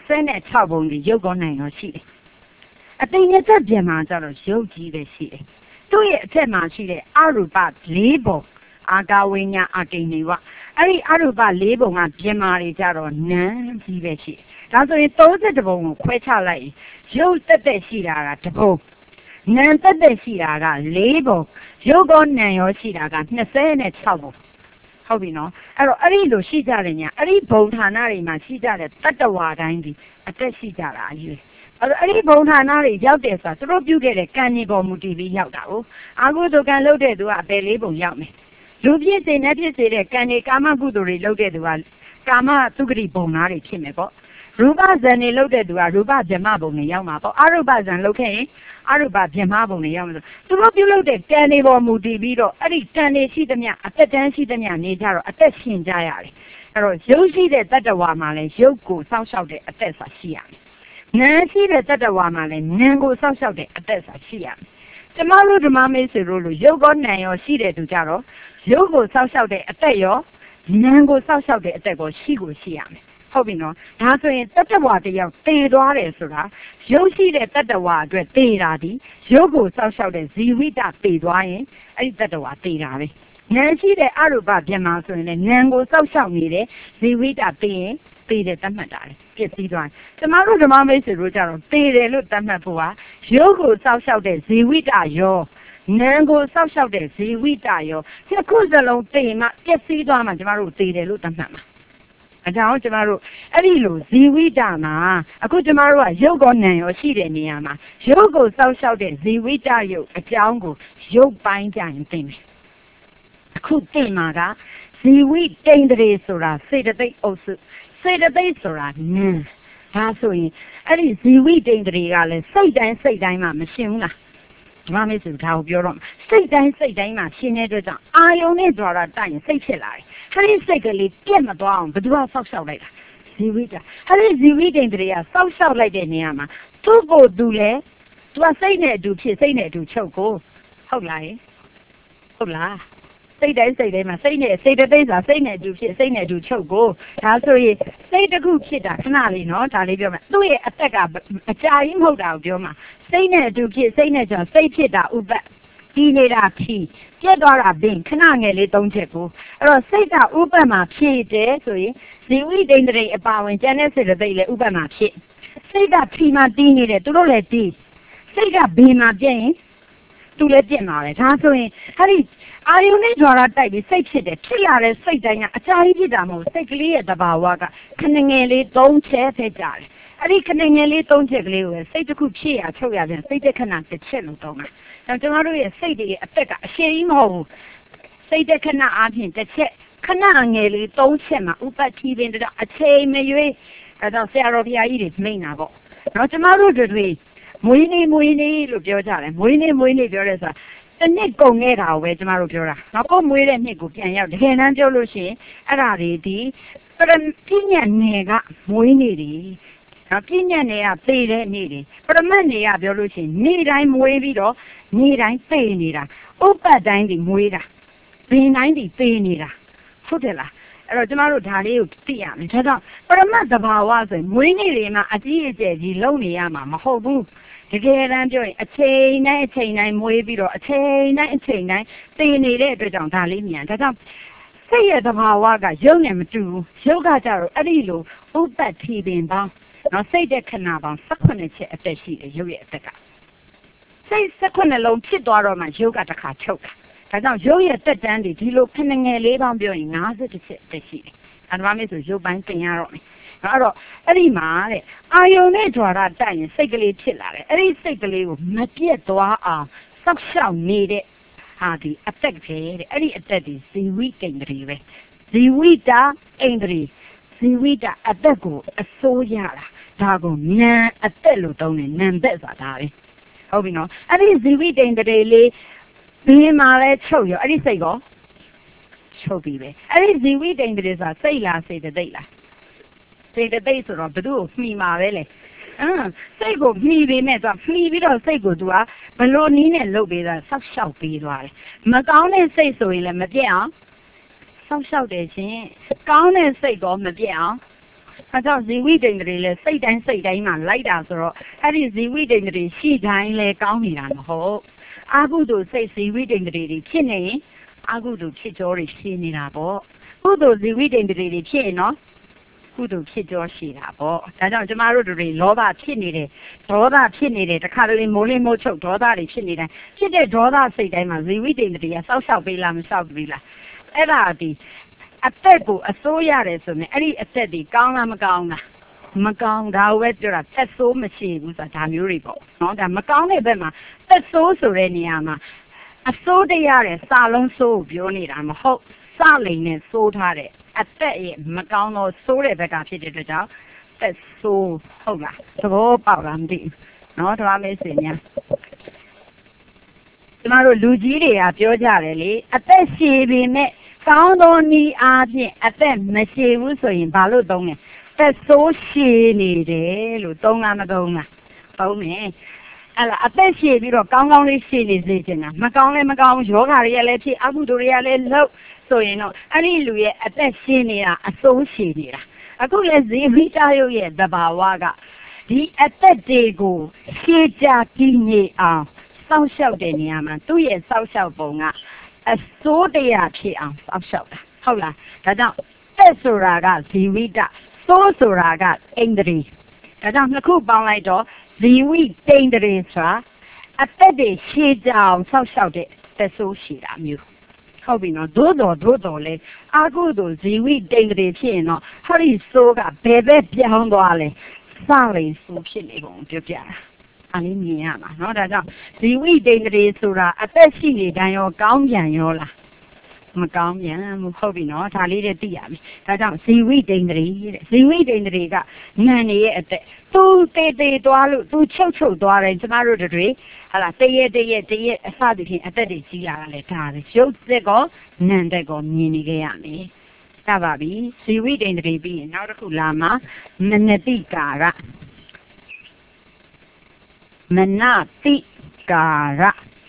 26ပုံဒီရုပ်ကောနာမ်ရောရှိတယ်အတင်ညတပြင်မှာကြတော့ရုပ်ကြီးပဲရှိတယ်သူ့ရဲ့အထက်မှာရှိတဲ့အရူပ4ပုံအာကာဝိညာအာကိနေဝအဲ့ဒီအရူပ4ပုံကပြင်မာတွေကြတော့နာမ်ကြီးပဲရှိတယ်ဒါဆိုရင်32ပုံကိုခွဲခြားလိုက်ရုပ်တက်ရှိတာက1ပုံနာမ်တက်ရှိတာက4ပုံရုပ်ကောနာမ်ရောရှိတာက26ပုံဟုတ်ပြီနော်အဲ့တော့အဲ့ဒီလိုရှိကြတယ်ညာအဲ့ဒီဘုံဌာနတွေမှာရှိကြတဲ့တတ္တဝါတိုင်းဒီအတက်ရှိကြတာအကြီးအဲ့ဒီဘုံဌာနတွေရောက်တယ်ဆိုတာသူတို့ပြုခဲ့တဲ့ကံနေပေါ်မူတည်ပြီးရောက်တာကိုအာဟုတုကံလုပ်တဲ့သူကအပယ်4ပုံရောက်မယ်လူပြည့်စေနဲ့ပြည့်စေတဲ့ကံနေကာမကုသိုလ်တွေလုပ်တဲ့သူကကာမသုဂတိပုံသားတွေဖြစ်မယ်ပေါ့ရူပဇန်တွေလုပ်တဲ့သူကရူပဗြဟ္မပုံတွေရောက်မှာပေါ့အရူပဇန်လုပ်ခဲ့ရင်အရူပဗြဟ္မပုံတွေရောက်မှာဆိုသူတို့ပြုလုပ်တဲ့ကံတွေပေါ်မူတည်ပြီးတော့အဲ့ဒီကံတွေရှိသမျှအသက်တန်းရှိသမျှနေကြတော့အသက်ရှင်ကြရတယ်အဲ့တော့ရုပ်ရှိတဲ့တတ္တဝါမှာလည်းရုပ်ကိုစောင့်ရှောက်တဲ့အသက်စာရှိရမယ်နာမ်ရှိတဲ့တတ္တဝါမှာလည်းနာမ်ကိုစောင့်ရှောက်တဲ့အသက်စာရှိရမယ်ကျမတို့ဓမ္မမေးဆိုလို့ရုပ်ကောနာမ်ရောရှိတဲ့သူကြတော့ရုပ်ကိုစောင့်ရှောက်တဲ့အသက်ရောနာမ်ကိုစောင့်ရှောက်တဲ့အသက်ကိုရှိရမယ်ဟုတ်ပြီနော်ဒါဆိုရင်တတ္တဝါတယောက်တည်သွားတယ်ဆိုတာရုပ်ရှိတဲ့တတ္တဝါအတွက်တည်တာဒီရုပ်ကိုစောင့်ရှောက်တဲ့ဇီဝိတတည်သွားရင်အဲ့ဒီတတ္တဝါတည်တာပဲနာမ်ရှိတဲ့အရူပဗြဟ္မာဆိုရင်လည်းနာမ်ကိုစောင့်ရှောက်နေတဲ့ဇီဝိတတည်ရင်တည်တယ်သတ်မှတ်တာလေပြည့်စည်သွားကျမတို့ဓမ္မမိတ်ဆွေတို့ကြတော့တည်တယ်လို့သတ်မှတ်ဖို့ဟာရုပ်ကိုစောင့်ရှောက်တဲ့ဇီဝိတရောနာမ်ကိုစောင့်ရှောက်တဲ့ဇီဝိတရောနှစ်ခုစလုံးတည်မှပြည့်စည်သွားမှကျမတို့တည်တယ်လို့သတ်မှတ်မှာအကြောင်းကျမတို့အဲ့ဒီလိုဇီဝိတမှာအခုကျမတို့ကရုပ်ကောနာမ်ရောရှိတဲ့နေရာမှာရုပ်ကိုစောင့်ရှောက်တဲ့ဇီဝိတရုပ်အကြောင်းကိုရုပ်ပိုင်းကြရင်သိမယ်အခုသိမှာကဇီဝိတိန္ဒြေဆိုတာစေတသိက်အုပ်စုစေတသိက်ဆိုတာနာမ်ဒါဆိုရင်အဲ့ဒီဇီဝိတိန္ဒြေကလည်းစိတ်တိုင်းမှာမရှင်းဘူးလားဒီမှာမေးဆိုဒါကိုပြောတော့စိတ်တိုင်းမှာရှင်းတဲ့အတွက်ကြောင့်အာယုန်နဲ့ကြွားတာတိုက်ရင်စိတ်ဖြစ်လာတယ်အဲ့ဒီစိတ်ကလေးပြတ်မသွားအောင်ဘယ်သူကဆောက်ရှောက်လိုက်တာဇီဝိတအဲ့ဒီဇီဝိတိန္ဒြေကဆောက်ရှောက်လိုက်တဲ့နေရာမှာသူ့ကိုသူလဲသူကစိတ်နဲ့အတူဖြစ်စိတ်နဲ့အတူချုပ်ကိုဟုတ်လားဟုတ်လားစိတ်တိုင်းမှာစိတ်နဲ့စိတ်တသိမ်းစာစိတ်နဲ့အတူဖြစ်စိတ်နဲ့အတူချုပ်ကိုဒါဆိုရင်စိတ်တစ်ခုဖြစ်တာခဏလေးနော်ဒါလေးပြောမယ်သူ့ရဲ့အသက်ကအကြာကြီးမဟုတ်တာကိုပြောမှာစိတ်နဲ့အတူဖြစ်စိတ်နဲ့ကြောင့်စိတ်ဖြစ်တာဥပတ်ဒီနေတာဖြီးပြတ်သွားတာဘင်းခဏငယ်လေး3ချက်ကိုအဲ့တော့စိတ်ကဥပတ်မှာဖြည့်တယ်ဆိုရင်ဇီဝိတိန္ဒြေအပါဝင်ကျန်တဲ့စေတသိက်လည်းဥပတ်မှာဖြစ်စိတ်ကဖြီးမှာတီးနေတယ်သူတို့လည်းတီးစိတ်ကဘင်းမှာပြည့်ရင်သူလည်းပြင့်လာတယ်ဒါဆိုရင်အဲ့ဒီအာယုန်နဲ့ကြွားတာတိုက်ပြီးစိတ်ဖြစ်တယ်ဖြစ်လာတဲ့စိတ်တိုင်းကအကြာကြီးဖြစ်တာမဟုတ်စိတ်ကလေးရဲ့သဘာဝကခဏငယ်လေး3ချက်ပဲကြာတယ်အဲ့ဒီခဏငယ်လေး3ချက်ကလေးကိုစိတ်တစ်ခုဖြစ်ရချုပ်ရပြန်စိတ်တက်ခဏတစ်ချက်လို့တောင်းတာဒါကျွန်တော်တို့ရဲ့စိတ်တွေရဲ့အသက်ကအရှည်ကြီးမဟုတ်ဘူးစိတ်တက်ခဏအားဖြင့်တစ်ချက်ခဏငယ်လေး3ချက်မှာဥပတ်ထီးပင်တော့အချိန်မရွေးအဲ့တော့ဆရာတော်ဘုရားကြီးတွေမိန်တာပေါ့နော်ကျွန်တော်တို့တွေမွေးနေ့လို့ပြောကြတယ်မွေးနေ့ပြောရဲဆိုတာတစ်နှစ်ကုန်ခဲ့တာကိုပဲကျမတို့ပြောတာနောက်ကိုမွေးတဲ့နှစ်ကိုပြန်ရောက်တကယ်တမ်းပြောလို့ရှိရင်အဲ့ဒါတွေဒီပြည့်ညတ်နယ်ကမွေးနေ့တွေနော်ပြည့်ညတ်နယ်ကသေတဲ့နေ့တွေပရမတ်နယ်ကပြောလို့ရှိရင်နေ့တိုင်းမွေးပြီးတော့နေ့တိုင်းသေနေတာဥပတ်တိုင်းဒီမွေးတာဘင်းတိုင်းဒီသေနေတာဟုတ်တယ်လားအဲ့တော့ကျမတို့ဒါလေးကိုသိရမယ်ဒါကြောင့်ပရမတ်သဘာဝဆိုရင်မွေးနေ့တွေမှာအကြီးအကျယ်ကြီးလုံနေရမှာမဟုတ်ဘူးတကယ်တမ်းပြောရင်အချိန်တိုင်းမွေးပြီးတော့အချိန်တိုင်းသိနေတဲ့အတွက်ကြောင့်ဒါလေးမြန်ဒါကြောင့်စိတ်ရဲ့သဘာဝကရုပ်နဲ့မတူဘူးရုပ်ကကြတော့အဲ့ဒီလိုဥပတ်ထီပင်ပေါင်းနော်စိတ်တဲ့ခဏပေါင်း18ချက်အသက်ရှိတယ်ရုပ်ရဲ့အသက်ကစိတ်18လုံးဖြစ်သွားတော့မှရုပ်ကတစ်ခါချုပ်တာဒါကြောင့်ရုပ်ရဲ့တက်တန်းတွေဒီလိုခဏငယ်လေးပေါင်းပြောရင်50ချက်အသက်ရှိတယ်အဲ့ဒါမှမဟုတ်ဆိုရုပ်ပိုင်းသင်ရတော့မယ်အဲ့တော့အဲ့ဒီမှာတဲ့အာယုန်နဲ့ဓာရတိုက်ရင်စိတ်ကလေးဖြစ်လာတယ်အဲ့ဒီစိတ်ကလေးကိုမပြတ်သွားအောင်စောက်ရှောက်နေတဲ့ဟာဒီအသက်ပဲတဲ့အဲ့ဒီအသက်ဒီဇီဝိကိန္ဒြေပဲဇီဝိတာအိန္ဒြေဇီဝိတာအသက်ကိုအစိုးရတာဒါကိုနံအသက်လို့သုံးတယ်နံသက်ဆိုတာပဲဟုတ်ပြီနော်အဲ့ဒီဇီဝိတိန္ဒြေလေးဘင်းမှာလဲချုပ်ရောအဲ့ဒီစိတ်ကောချုပ်ပြီပဲအဲ့ဒီဇီဝိတိန္ဒြေဆိုတာစိတ်လားစိတ်တသိက်လားစိတ်တသိက်ဆိုတော့ဘသူ့ကိုမှီမှာပဲလေစိတ်ကိုမှီပေမဲ့သူကမှီပြီးတော့စိတ်ကိုသူကဘလို့နီးနဲ့လှုပ်ပေးတာဆောက်ရှောက်ပေးသွားတယ်မကောင်းတဲ့စိတ်ဆိုရင်လည်းမပြတ်အောင်ဆောက်ရှောက်တယ်ရှင်ကောင်းတဲ့စိတ်ကောမပြတ်အောင်အဲကြောင့်ဇီဝိတိန္ဒြေလည်းစိတ်တိုင်းမှာလိုက်တာဆိုတော့အဲ့ဒီဇီဝိတိန္ဒြေရှိတိုင်းလည်းကောင်းနေတာမဟုတ်အာဟုတုစိတ်ဇီဝိတိန္ဒြေတွေဖြစ်နေရင်အာဟုတုဖြစ်ကြောတွေရှိနေတာပေါ့ကုသိုလ်ဇီဝိတိန္ဒြေတွေဖြစ်ရင်နော်ကုသိုလ်ဖြစ်ကြောရှိတာပေါ့ဒါကြောင့်ကျမတို့တွေလောဘဖြစ်နေတယ်ဒေါသဖြစ်နေတယ်တခါတလေမိုးလင်းမိုးချုပ်ဒေါသတွေဖြစ်နေတယ်ဖြစ်တဲ့ဒေါသစိတ်တိုင်းမှာဇီဝိတိန္ဒြေကစောက်ရှောက်ပေးလားမစောက်ပေးလားအဲ့ဒါဒီအသက်ကိုအစိုးရတယ်ဆိုရင်အဲ့ဒီအသက်ဒီကောင်းလားမကောင်းလားမကောင်းဒါပဲပြောတာသက်ဆိုးမရှိဘူးဆိုတာဒါမျိုးတွေပေါ့နော်ဒါမကောင်းတဲ့ဘက်မှာသက်ဆိုးဆိုတဲ့နေရာမှာအစိုးတရားတဲ့စာလုံးဆိုးကိုပြောနေတာမဟုတ်စလိန်နဲ့စိုးထားတဲ့အသက်ရဲ့မကောင်းတော့စိုးတဲ့ဘက်ကဖြစ်တဲ့အတွက်ကြောင့်သက်ဆိုးဟုတ်လားသဘောပေါက်လားမသိဘူးနော်ဒါမှမဟုတ်များကျမတို့လူကြီးတွေကပြောကြတယ်လေအသက်ရှည်ပေမဲ့ကောင်းသောနည်းအားဖြင့်အသက်မရှည်ဘူးဆိုရင်ဘာလို့သုံးလဲသက်ဆိုးရှည်နေတယ်လို့သုံးလားမသုံးလားသုံးမယ်အဲ့ဒါအသက်ရှည်ပြီးတော့ကောင်းကောင်းလေးရှည်နေစေချင်တာမကောင်းလည်းမကောင်းယောဂတွေကလည်းဖြစ်အကုသိုလ်တွေကလည်းလုပ်ဆိုရင်တော့အဲ့ဒီလူရဲ့အသက်ရှည်နေတာအဆိုးရှည်နေတာအခုလည်းဇီဝိတယုတ်ရဲ့သဘာဝကဒီအသက်တွေကိုရှည်ကြပြီးနေအောင်စောင့်ရှောက်တဲ့နေရာမှာသူ့ရဲ့စောင့်ရှောက်ပုံကအစိုးတရားဖြစ်အောင်စောင့်ရှောက်တာဟုတ်လားဒါကြောင့်သက်ဆိုတာကဇီဝိတစိုးဆိုတာကအိန္ဒြေဒါကြောင့်နှစ်ခုပေါင်းလိုက်တော့ဇီဝိတိန္ဒြေဆိုတာအသက်တွေရှည်ကြအောင်စောင့်ရှောက်တဲ့သက်ဆိုးရှည်တာမျိုးဟုတ်ပြီနော်သို့တော်လဲအာကုသိုလ်ဇီဝိတိန္ဒြေဖြစ်ရင်တော့ဟောဒီစိုးကဘယ်ဘက်ပြောင်းသွားလဲစလိန်စိုးဖြစ်နေပုံပြောပြတာအလေးမြင်ရမှာနော်ဒါကြောင့်ဇီဝိတိန္ဒြေဆိုတာအသက်ရှိနေတိုင်းရောကောင်းပြန်ရောလားမကောင်းပြန်ဘူးဟုတ်ပြီနော်ဒါလေးတွေသိရပြီဒါကြောင့်ဇီဝိတိန္ဒြေတဲ့ဇီဝိတိန္ဒြေကနံနေရဲ့အသက်သူတေသွားလို့သူချုပ်သွားတယ်ကျမတို့တွေဟာလားတရက်အစသဖြင့်အသက်တွေကြီးလာတာလေဒါလေရုပ်သက်ကောနံသက်ကောမြင်နေကြရမယ်တပါပြီဇီဝိတိန္ဒြေပြီးရင်နောက်တစ်ခုလာမှာမနတိကာရမနတိကာရ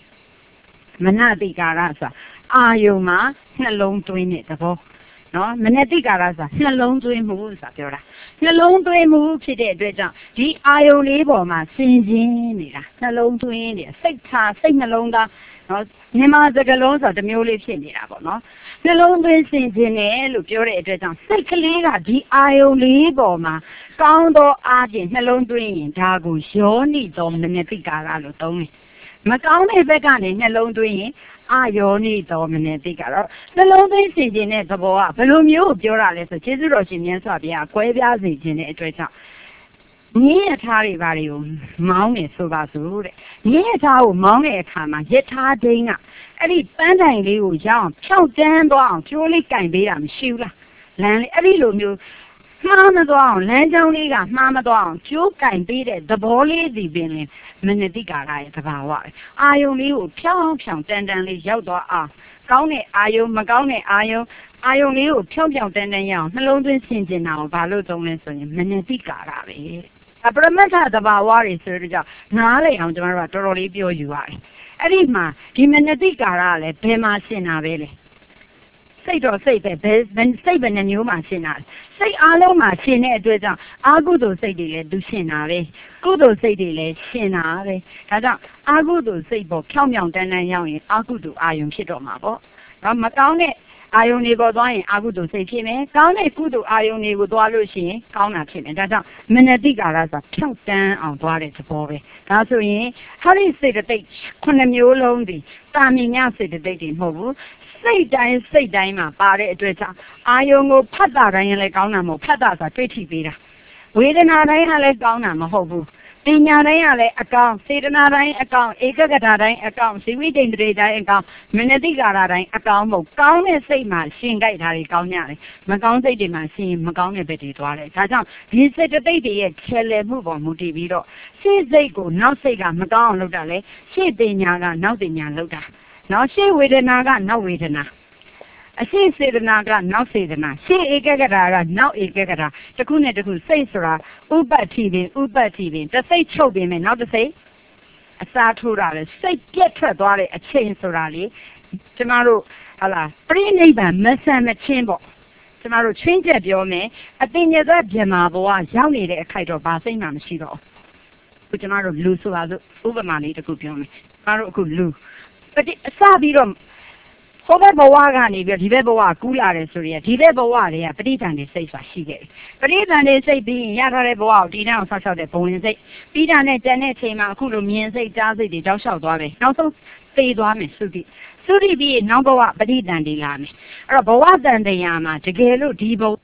ဆိုတာအာယုံမှာနှလုံးသွင်းတဲ့သဘောနော်မနတိကာရဆိုတာနှလုံးသွင်းမှုဆိုတာပြောတာနှလုံးသွင်းမှုဖြစ်တဲ့အတွက်ကြောင့်ဒီအာယုံလေးပေါ်မှာဆင်ခြင်နေတာနှလုံးသွင်းတယ်စိတ်နှလုံးသားနော်မြန်မာစကားလုံးဆိုတစ်မျိုးလေးဖြစ်နေတာပေါ့နော်နှလုံးသွင်းဆင်ခြင်တယ်လို့ပြောတဲ့အတွက်ကြောင့်စိတ်ကလေးကဒီအာယုံလေးပေါ်မှာကောင်းသောအားဖြင့်နှလုံးသွင်းရင်ဒါကိုယောနိသောမနတိကာရလို့သုံးတယ်မကောင်းတဲ့ဘက်ကနေနှလုံးသွင်းရင်အာယောနိသောမနတိကာရနှလုံးသွင်းဆင်ခြင်တဲ့သဘောကဘယ်လိုမျိုးပြောတာလဲဆိုကျေးဇူးတော်ရှင်မြတ်စွာဘုရားကွဲပြားစေခြင်းတဲ့အတွက်ကြောင့်ငင်းရထားတွေဘာတွေကိုမောင်းနေဆိုပါစို့တဲ့ငင်းရထားကိုမောင်းတဲ့အခါမှာရထားဒိန်းကအဲ့ဒီပန်းတိုင်လေးကိုရအောင်ဖြောက်တန်းသွားအောင်ကျိုးလေးကင်ပေးတာမရှိဘူးလားလမ်းလေးအဲ့ဒီလိုမျိုးမှားမသွားအောင်လမ်းကြောင်းလေးကမှားမသွားအောင်ကျိုးကင်ပေးတဲ့သဘောလေးဒီပင်လေမနတိကာရရဲ့သဘာဝပဲအာယုံလေးကိုဖြောင်းတန်းလေးရောက်သွားအောင်ကောင်းတဲ့အာယုံမကောင်းတဲ့အာယုံလေးကိုဖြောင်းတန်းရအောင်နှလုံးသွင်းဆင်ခြင်တာကိုဘာလို့သုံးလဲဆိုရင်မနတိကာရပဲအပရမတ္ထသဘာဝတွေဆိုတော့ကြောင့်နားလည်အောင်ကျွန်တော်တို့ကတော်တော်လေးပြောယူရတယ်အဲ့ဒီမှာဒီမနတိကာရကလည်းဘယ်မှာရှင်းတာပဲလဲစိတ်တော့စိတ်ပဲစိတ်ဘယ်နှမျိုးမှရှင်းတာစိတ်အားလုံးမှာရှင်းတဲ့အတွက်ကြောင့်အာကုသိုလ်စိတ်တွေလည်းသူရှင်းတာပဲကုသိုလ်စိတ်တွေလည်းရှင်းတာပဲဒါကြောင့်အာကုသိုလ်စိတ်ပေါ်ဖြောင်းတန်းရောက်ရင်အာကုသိုလ်အာယုံဖြစ်တော့မှာပေါ့နော်မကောင်းတဲ့အာယုန်တွေပေါ်သွားရင်အကုသိုလ်စိတ်ဖြစ်မယ်ကောင်းတဲ့ကုသိုလ်အာယုန်တွေကိုသွားလို့ရှိရင်ကောင်းတာဖြစ်မယ်ဒါကြောင့်မနတိကာရဆိုတာဖြောင့်တန်းအောင်သွားတဲ့သဘောပဲဒါဆိုရင်ဟာဒီစေတသိက်9မျိုးလုံးဒီတာမင်ညစေတသိက်တွေမဟုတ်ဘူးစိတ်တိုင်းမှာပါတဲ့အတွက်ကြောင့်အာယုန်ကိုဖတ်တာတိုင်းလည်းကောင်းတာမဟုတ်ဖတ်တာဆိုတာတွေ့ထိပေးတာဝေဒနာတိုင်းကလည်းကောင်းတာမဟုတ်ဘူးပညာတိုင်းကလည်းအကောင်စေတနာတိုင်းအကောင်ဧကဂတတိုင်းအကောင်ဇီဝိတ္တိန္ဒြေတိုင်းအကောင်မနတိကာရတိုင်းအကောင်မဟုတ်ကောင်းတဲ့စိတ်မှာရှင်ကြိုက်တာတွေကောင်းကြတယ်မကောင်းစိတ်တွေမှာရှင်မကောင်းတဲ့ဘက်တွေသွားတယ်ဒါကြောင့်ဒီစေတသိက်တွေရဲ့ခြေလည်မှုပေါ်မူတည်ပြီးတော့ရှေ့စိတ်ကိုနောက်စိတ်ကမကောင်းအောင်လုပ်တာလေရှေ့ပညာကနောက်ပညာလုပ်တာနောက်ရှေ့ဝေဒနာကနောက်ဝေဒနာအရှိစေတနာကနောက်စေတနာရှေ့ဧကဂတာကနောက်ဧကဂတာတစ်ခုနဲ့တစ်ခုစိတ်ဆိုတာဥပ္ပတ္တိပင်တစ်စိတ်ချုပ်ပင်မဲ့နောက်တစ်စိတ်အစားထိုးတာလေစိတ်ပြက်ထွက်သွားတဲ့အချိန်ဆိုတာလေကျမတို့ဟာလားပြိနိဗ္ဗာန်မဆန်မချင်းပေါ့ကျမတို့ချင်းချက်ပြောမယ်အတင်ညသက်ဗြဟ္မာဘဝရောက်နေတဲ့အခိုက်တော့ဘာစိတ်မှမရှိတော့ဘူးကျမတို့လူဆိုပါစို့ဥပမာလေးတစ်ခုပြောမယ်ကျမတို့အခုလူအစပြီးတော့ဟိုဘက်ဘဝကနေပြီးဒီဘက်ဘဝကူးလာတယ်ဆိုရင်ဒီဘက်ဘဝတွေကပဋိသန္ဓေစိတ်ဆိုတာရှိခဲ့တယ်ပဋိသန္ဓေစိတ်ပြီးရင်ရထားတဲ့ဘဝကိုတည်တံ့အောင်ဆောက်ရှောက်တဲ့ဘဝင်စိတ်ပြီးတာနဲ့တန်တဲ့အချိန်မှာအခုလိုမြင်စိတ်ကြားစိတ်တွေတောက်လျှောက်သွားတယ်နောက်ဆုံးသေသွားမယ်သုတိပြီးရင်နောက်ဘဝပဋိသန္ဓေလာမယ်အဲ့တော့ဘဝတန်တရားမှာတကယ်လို့ဒီဘဝ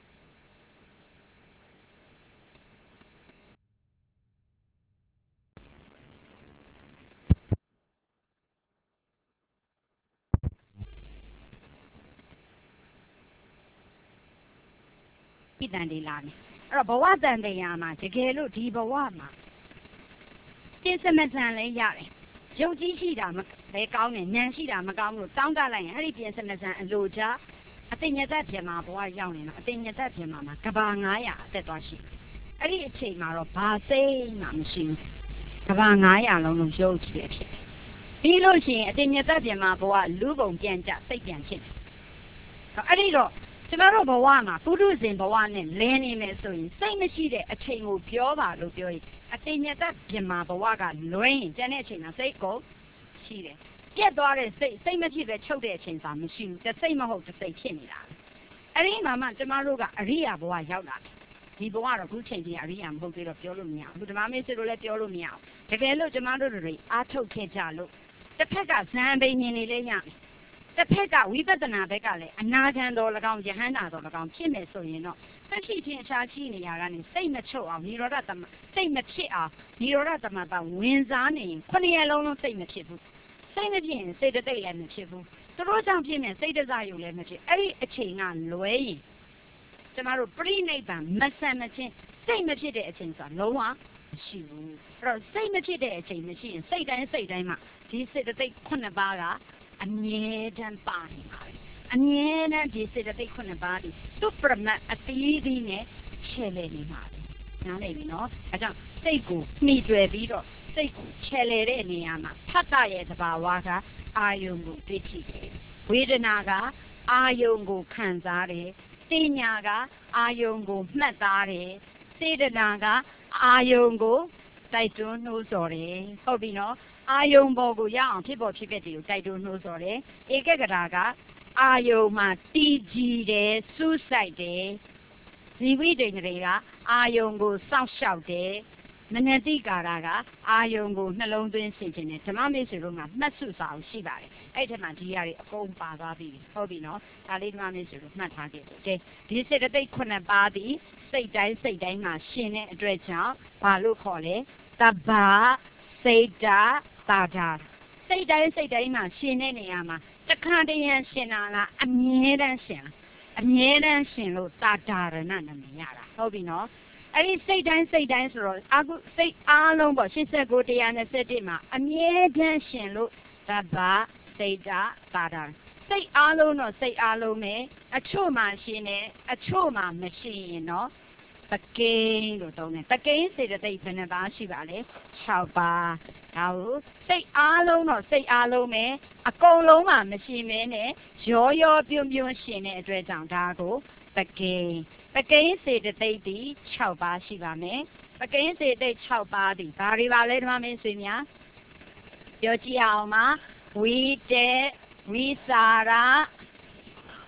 တန်တေလာမယ်အဲ့တော့ဘဝတန်တရားမှာတကယ်လို့ဒီဘဝမှာသင်္စမတန်လည်းရတယ်ရုပ်ကြီးရှိတာလည်းကောင်းတယ်ဉာဏ်ရှိတာမကောင်းဘူးတောင်းတလိုက်ရင်အဲ့ဒီပြင်စမတန်အလိုချအတိညသက်ပြမှာဘဝရောက်နေတော့အတိညသက်ပြမှာကဘာ900အသက်သွားရှိအဲ့ဒီအချိန်မှာတော့ဘာစိတ်မှမရှိဘူးကဘာ900လုံးလုံးရုပ်ကြီးဖြစ်ပြီးလို့ရှိရင်အတိညသက်ပြမှာဘဝလူပုံပြန်ကြစိတ်ပြန်ဖြစ်တယ်အဲ့ဒီတော့ကျမတို့ဘဝမှာပုထုဇဉ်ဘဝနဲ့လဲနေမယ်ဆိုရင်စိတ်မရှိတဲ့အချိန်ကိုပြောပါလို့ပြောရင်အတိညသက်ပြမှာဘဝကလွဲရင်ကျန်တဲ့အချိန်မှာစိတ်ကိုရှိတယ်ပြက်သွားတဲ့စိတ်မဖြစ်ပဲချုပ်တဲ့အချိန်စာမရှိဘူးတစ်စိတ်မဟုတ်တစ်စိတ်ဖြစ်နေတာအဲ့ဒီမှာမှကျမတို့ကအရိယာဘဝရောက်လာတယ်ဒီဘဝတော့ခုချိန်ကြီးအရိယာမဟုတ်သေးတော့ပြောလို့မရဘူးဓမ္မမေးဆိုလို့လည်းပြောလို့မရဘူးတကယ်လို့ကျမတို့တွေအားထုတ်ခဲ့ကြလို့တစ်ဖက်ကဇံပိန်နေလေလည်းရတယ်တစ်ဖက်ကဝိပဿနာဘက်ကလည်းအနာဂံတော်၎င်းယဟန္တာတော်၎င်းဖြစ်မယ်ဆိုရင်တော့သက်ရှိခြင်းအခြားရှိနေရတာနဲ့စိတ်မချုပ်အောင်និရောဓသမစိတ်မဖြစ်အောင်និရောဓသမတဝင်စားနေရင်9ရက်လုံးစိတ်မဖြစ်ဘူးစိတ်မဖြစ်ရင်စိတ်တသိက်လည်းမဖြစ်ဘူးသူတို့ကြောင့်ဖြစ်မယ်စိတ်တစားယူလည်းမဖြစ်အဲ့ဒီအချိန်ကလွဲရင်ကျမတို့ပြိနိဗ္ဗာန်မဆန်မချင်းစိတ်မဖြစ်တဲ့အချိန်ဆိုတာလုံးဝမရှိဘူးအဲ့တော့စိတ်မဖြစ်တဲ့အချိန်မရှိရင်စိတ်တိုင်းမှာဒီစိတ်တသိက်9ပါးကအမြဲတမ်းပါနေပါပဲအမြဲတမ်းဒီစေတသိက်9ပါးဒီသူပရမတ်အသီးသီးနဲ့ချဲလဲနေပါပဲနားလည်ပြီနော်အဲကြောင့်စိတ်ကိုမှီတွယ်ပြီးတော့စိတ်ကိုချဲလဲတဲ့နေရာမှာဖတ်တာရဲ့သဘာဝကအာယုံကိုသိကြည့်တယ်ဝေဒနာကအာယုံကိုခံစားတယ်ပညာကအာယုံကိုမှတ်သားတယ်စေတနာကအာယုံကိုတိုက်တွန်းနှိုးဆော်တယ်ဟုတ်ပြီနော်အာယုံပေါ်ကိုရအောင်ဖြစ်ပေါ်ဖြစ်ပျက်တွေကိုတိုက်တွန်းနှိုးဆော်တယ်ဧကဂတာကအာယုံမှာတည်ကြည်တယ်စူးစိုက်တယ်ဇီဝိတ္တိန္ဒြေကအာယုံကိုစောင့်ရှောက်တယ်မနတိကာရကအာယုံကိုနှလုံးသွင်းဆင်ခြင်တယ်ဓမ္မမေဆိုတော့မှမှတ်စုစာအောင်ရှိပါတယ်အဲ့ဒီမှာဒီရတွေအကုန်ပါသွားပြီဟုတ်ပြီနော်ဒါလေးဓမ္မမေဆိုတော့မှတ်ထားခဲ့တယ်ကဲဒီစေတသိက်9ပါးသည်စိတ်တိုင်းမှာရှင်တဲ့အတွက်ကြောင့်ဘာလို့ခေါ်လဲတဗ္ဗစေတသာတာစိတ်တိုင်းမှာရှင်တဲ့နေရာမှာတခါတည်းရန်ရှင်တာလားအမြဲတမ်းရှင်လို့သာတာရဏနာမည်ရတာဟုတ်ပြီနော်အဲ့ဒီစိတ်တိုင်းဆိုတော့အခုစိတ်အားလုံးပေါ့89 121မှာအမြဲတမ်းရှင်လို့တဗ္ဗစေတသာတာစိတ်အားလုံးတော့စိတ်အားလုံးပဲအချို့မှရှင်တယ်အချို့မှမရှိရင်တော့တကိန်းလို့သုံးတယ်တကိန်းစေတသိက်ဘယ်နှပါးရှိပါလဲ6ပါးဒါကိုစိတ်အားလုံးတော့စိတ်အားလုံးပဲအကုန်လုံးမှမရှိမဲနဲ့ရောပြုံရှင်တဲ့အတွက်ကြောင့်ဒါကိုတကိန်းစေတသိက်ဒီ6ပါးရှိပါမယ်တကိန်းစေတသိက်6ပါးဒီဘာတွေပါလဲဓမ္မမင်းဆွေများပြောကြည့်အောင်ပါဝိတေဝိစာရ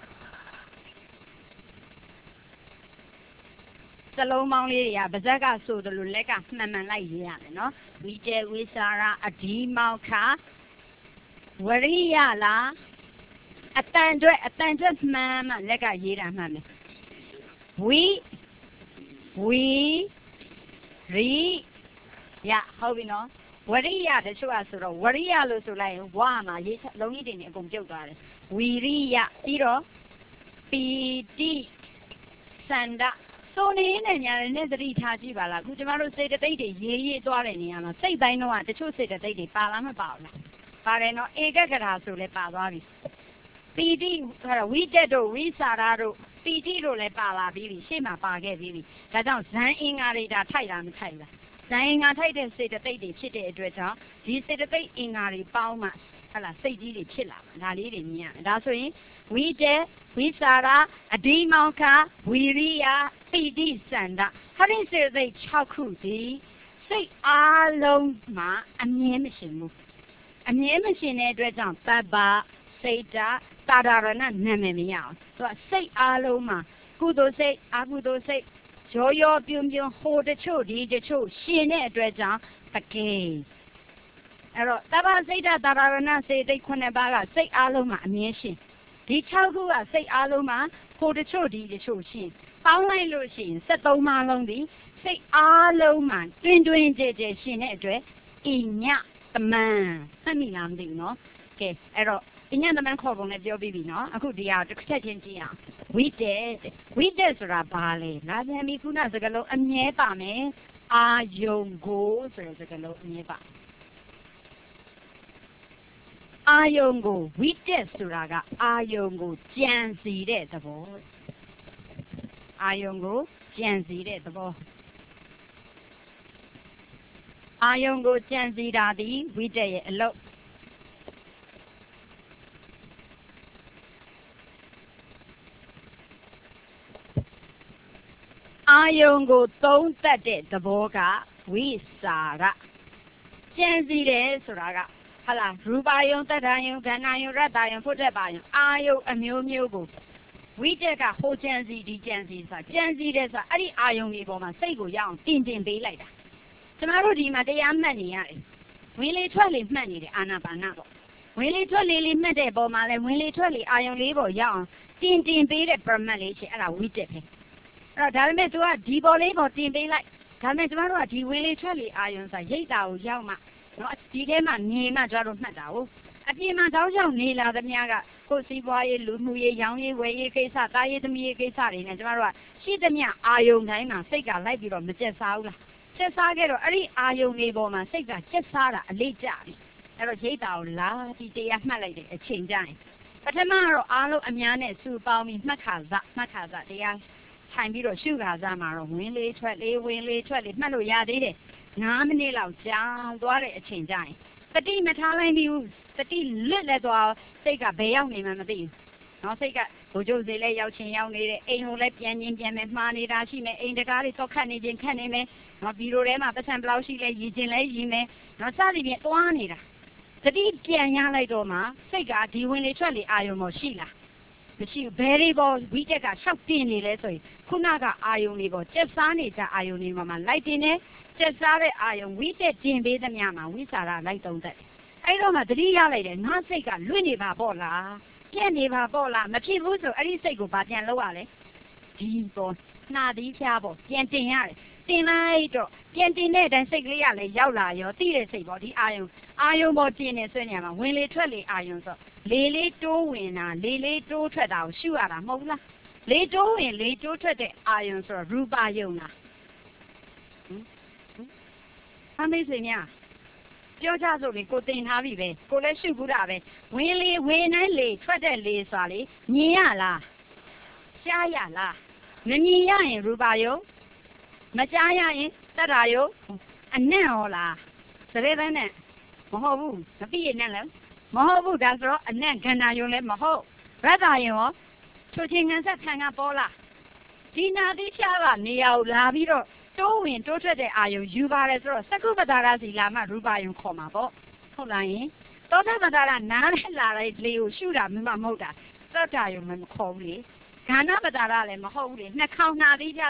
စလုံးပေါင်းလေးတွေကပါဇက်ကဆိုတယ်လို့လက်ကမှန်မှန်လိုက်ရေးရတယ်နော်ဝိတေဝိစာရအဒီမောက္ခဝရိယလားအတန်အတွက်မှန်မှလက်ကရေးတာမှန်မယ်ဝိရိယဟုတ်ပြီနော်ဝရိယတချို့ကဆိုတော့ဝရိယလို့ဆိုလိုက်ရင်ဝါမှာရေးလုံးကြီးတင်နေအကုန်ပြုတ်သွားတယ်ဝီရိယပြီးတော့ပီတိစန္ဒဆိုနေနဲ့ညာနဲ့သတိထားကြည့်ပါလားအခုကျမတို့စေတသိက်တွေရေးသွားတဲ့နေရာမှာစိတ်တိုင်းတော့တချို့စေတသိက်တွေပါလားမပါဘူးလားပါတယ်နော်ဧကဂရာဆိုလည်းပါသွားပြီပီတိဝိတက်တို့ဝိစာရတို့ပီတိတို့လည်းပါလာပြီးပြီရှေ့မှာပါခဲ့ပြီးပြီဒါကြောင့်ဇန်အင်္ဂါတွေဒါထိုက်တာမထိုက်လားဇန်အင်္ဂါထိုက်တဲ့စေတသိက်တွေဖြစ်တဲ့အတွက်ကြောင့်ဒီစေတသိက်အင်္ဂါတွေပေါင်းမှဟလာစိတ်ကြီးတွေဖြစ်လာဒါလေးတွေမြင်ရတယ်ဒါဆိုရင်ဝိတေဝိစာရအဒီမောက္ခဝီရိယပိတိစန္ဒဟာဒီစေတသိက်6ခုဒီစိတ်အားလုံးမှာအမြဲမရှင်ဘူးအမြဲမရှင်တဲ့အတွက်ကြောင့်ပပ္ပစိတ်တာတာရဏနာမည်မရအောင်သူကစိတ်အားလုံးမှာကုသိုလ်စိတ်အကုသိုလ်စိတ်ရောပြုံဟိုတချို့ဒီတချို့ရှင်တဲ့အတွက်ကြောင့်တကယ်အဲ့တော့တပ္ပစိတ်တာတာရဏစေတိတ်9ပါးကစိတ်အားလုံးမှာအမြဲရှင်ဒီ6ခုကစိတ်အားလုံးမှာဟိုတချို့ဒီတချို့ရှင်ပေါင်းလိုက်လို့ရှိရင်73ပါးလုံးဒီစိတ်အားလုံးမှာတွင်ကြဲရှင်တဲ့အတွက်အညသမန်မှတ်မိလားမသိဘူးနော်ကဲအဲ့တော့အညသမန်ခေါ်ပုံနဲ့ပြောပြီးပြီနော်အခုဒီဟာတစ်ချက်ချင်းကြည့်အောင်ဝိတက်ဆိုတာဘာလဲလာပြန်ပြီခုနစကားလုံးအမြဲပါမယ်အာယုံကိုဆိုတဲ့စကားလုံးအမြဲပါအာယုံကိုဝိတက်ဆိုတာကအာယုံကိုကြံစီတဲ့သဘောအာယုံကိုကြံစီတဲ့သဘောအာယုံကိုကြံစီတာဒီဝိတက်ရဲ့အလုပ်အာယုံကိုသုံးသပ်တဲ့သဘောကဝိစာရကြံစီတယ်ဆိုတာကဟလာရူပါယုံတတ္တယုံခန္ဓာယုံရတ္တယုံဖုဒ္ဓပါယုံအာယုံအမျိုးမျိုးကိုဝိတက်ကဟိုကြံစီဒီကြံစီဆိုတာကြံစီတယ်ဆိုတာအဲ့ဒီအာယုံတွေပေါ်မှာစိတ်ကိုရအောင်တင်ပေးလိုက်တာကျမတို့ဒီမှာတရားမှတ်နေရတယ်ဝင်လေထွက်လေမှတ်နေတယ်အာနာပါနပေါ့ဝင်လေထွက်လေလေးမှတ်တဲ့ပေါ်မှာလဲဝင်လေထွက်လေအာယုံလေးပေါ်ရအောင်တင်ပေးတဲ့ပရမတ်လေးရှိအဲ့ဒါဝိတက်ပဲအဲ့တော့ဒါပေမဲ့ तू ကဒီပေါ်လေးပေါ်တင်ပေးလိုက်ဒါပေမဲ့ကျမတို့ကဒီဝင်လေထွက်လေအာယုံဆိုတာရိတ်တာကိုရောက်မှနော်ဒီထဲမှာနေမှကြတော့မှတ်တာဟုတ်အပြင်မှာတောင်းချောင်းနေလာသမျှကကိုယ်စီးပွားရေးလူမှုရေးရောင်းရေးဝယ်ရေးကိစ္စတာရေးသမီးရေးကိစ္စတွေနဲ့ကျမတို့ကရှိသမျှအာယုံတိုင်းမှာစိတ်ကလိုက်ပြီးတော့မကျက်စားဘူးလားကျက်စားခဲ့တော့အဲ့ဒီအာယုံတွေပေါ်မှာစိတ်ကကျက်စားတာအလေးကျပြီအဲ့တော့ရိတ်တာကိုလာဒီတရားမှတ်လိုက်တဲ့အချိန်ကျရင်ပထမတော့အားလုံးအများနဲ့စုပေါင်းပြီးမှတ်ခါစတရားထိုင်ပြီးတော့ရှုခါစမှာတော့ဝင်လေထွက်လေမှတ်လို့ရသေးတယ်9မိနစ်လောက်ကြာသွားတဲ့အချိန်ကျရင်တတိမထားလိုက်ဘူးတတိလစ်လက်သွားစိတ်ကဘယ်ရောက်နေမှမသိဘူးနော်စိတ်ကဘိုးကျုပ်စီလဲရောက်ချင်းရောက်နေတယ်အိမ်ဟိုလဲပြန်မယ်မှားနေတာရှိမယ်အိမ်တကားတွေတော့ခတ်နေခြင်းခတ်နေမယ်နော်ဘီရိုထဲမှာပတ်စံဘလောက်ရှိလဲရည်ခြင်းလဲရည်မယ်နော်စသည်ဖြင့်သွားနေတာတတိပြန်ရလိုက်တော့မှစိတ်ကဒီဝင်လေထွက်လေအာယုံပေါ်ရှိလားမရှိဘူးဘယ်ဒီပေါ်ဝိတက်ကရှောက်တင်နေလဲဆိုရင်ခုနကအာယုံလေးပေါ်ကျက်စားနေကြအာယုံလေးမှာလိုက်တင်နေကျက်စားတဲ့အာယုံဝိတက်တင်ပေးသမျှမှာဝိစာရလိုက်သုံးသက်အဲ့တော့မှတတိရလိုက်တယ်ငါစိတ်ကလွင့်နေပါပေါ့လားပြက်နေပါပေါ့လားမဖြစ်ဘူးဆိုအဲ့ဒီစိတ်ကိုဗာပြန်လုပ်ရလဲဒီပေါ်နှာသီးဖြားပေါ်ပြန်တင်ရတယ်တင်လိုက်တော့ပြန်တင်တဲ့အတိုင်းစိတ်ကလေးကလည်းရောက်လာရောသိတဲ့စိတ်ပေါ်ဒီအာယုံပေါ်တင်နေဆွဲနေရမှာဝင်လေထွက်လေအာယုံဆိုလေလေးတိုးဝင်တာလေလေးတိုးထွက်တာကိုရှုရတာမဟုတ်လားလေတိုးဝင်လေတိုးထွက်တဲ့အာယုံဆိုတော့ရူပါယုံလားအမေဆွေများပြောကြဆိုလေကိုတင်ထားပြီပဲကိုလည်းရှုဘူးတာပဲဝင်လေဝင်နိုင်လေထွက်တဲ့လေဆိုတာလေမြင်ရလားရှားရလားမမြင်ရရင်ရူပါယုံမကြားရရင်တတ္တယုံအနံ့ဟောလားစရဲတဲ့နဲ့မဟုတ်ဘူးမပြည့်နဲ့လည်းမဟုတ်ဘူးဒါဆိုတော့အနံ့ခန္ဓာယုံလည်းမဟုတ်ရတ္တယုံရောချိုချင်းငန်းဆက်ခံကပေါ်လာဒီနာတိရှားကနေရာကိုလာပြီးတော့တိုးဝင်တိုးထွက်တဲ့အာယုံယူပါတယ်ဆိုတော့သကုပ္ပတာရစီလာမှရူပါယုံခေါ်မှာပေါ့ဟုတ်လားယင်သောတာပတ္တရနားနဲ့လာတဲ့လေကိုရှုတာမှမဟုတ်တာသောတာယုံမခေါ်ဘူးလေခန္ဓာပတ္တရလည်းမဟုတ်ဘူးလေနှာခေါင်းနာတိပြဆို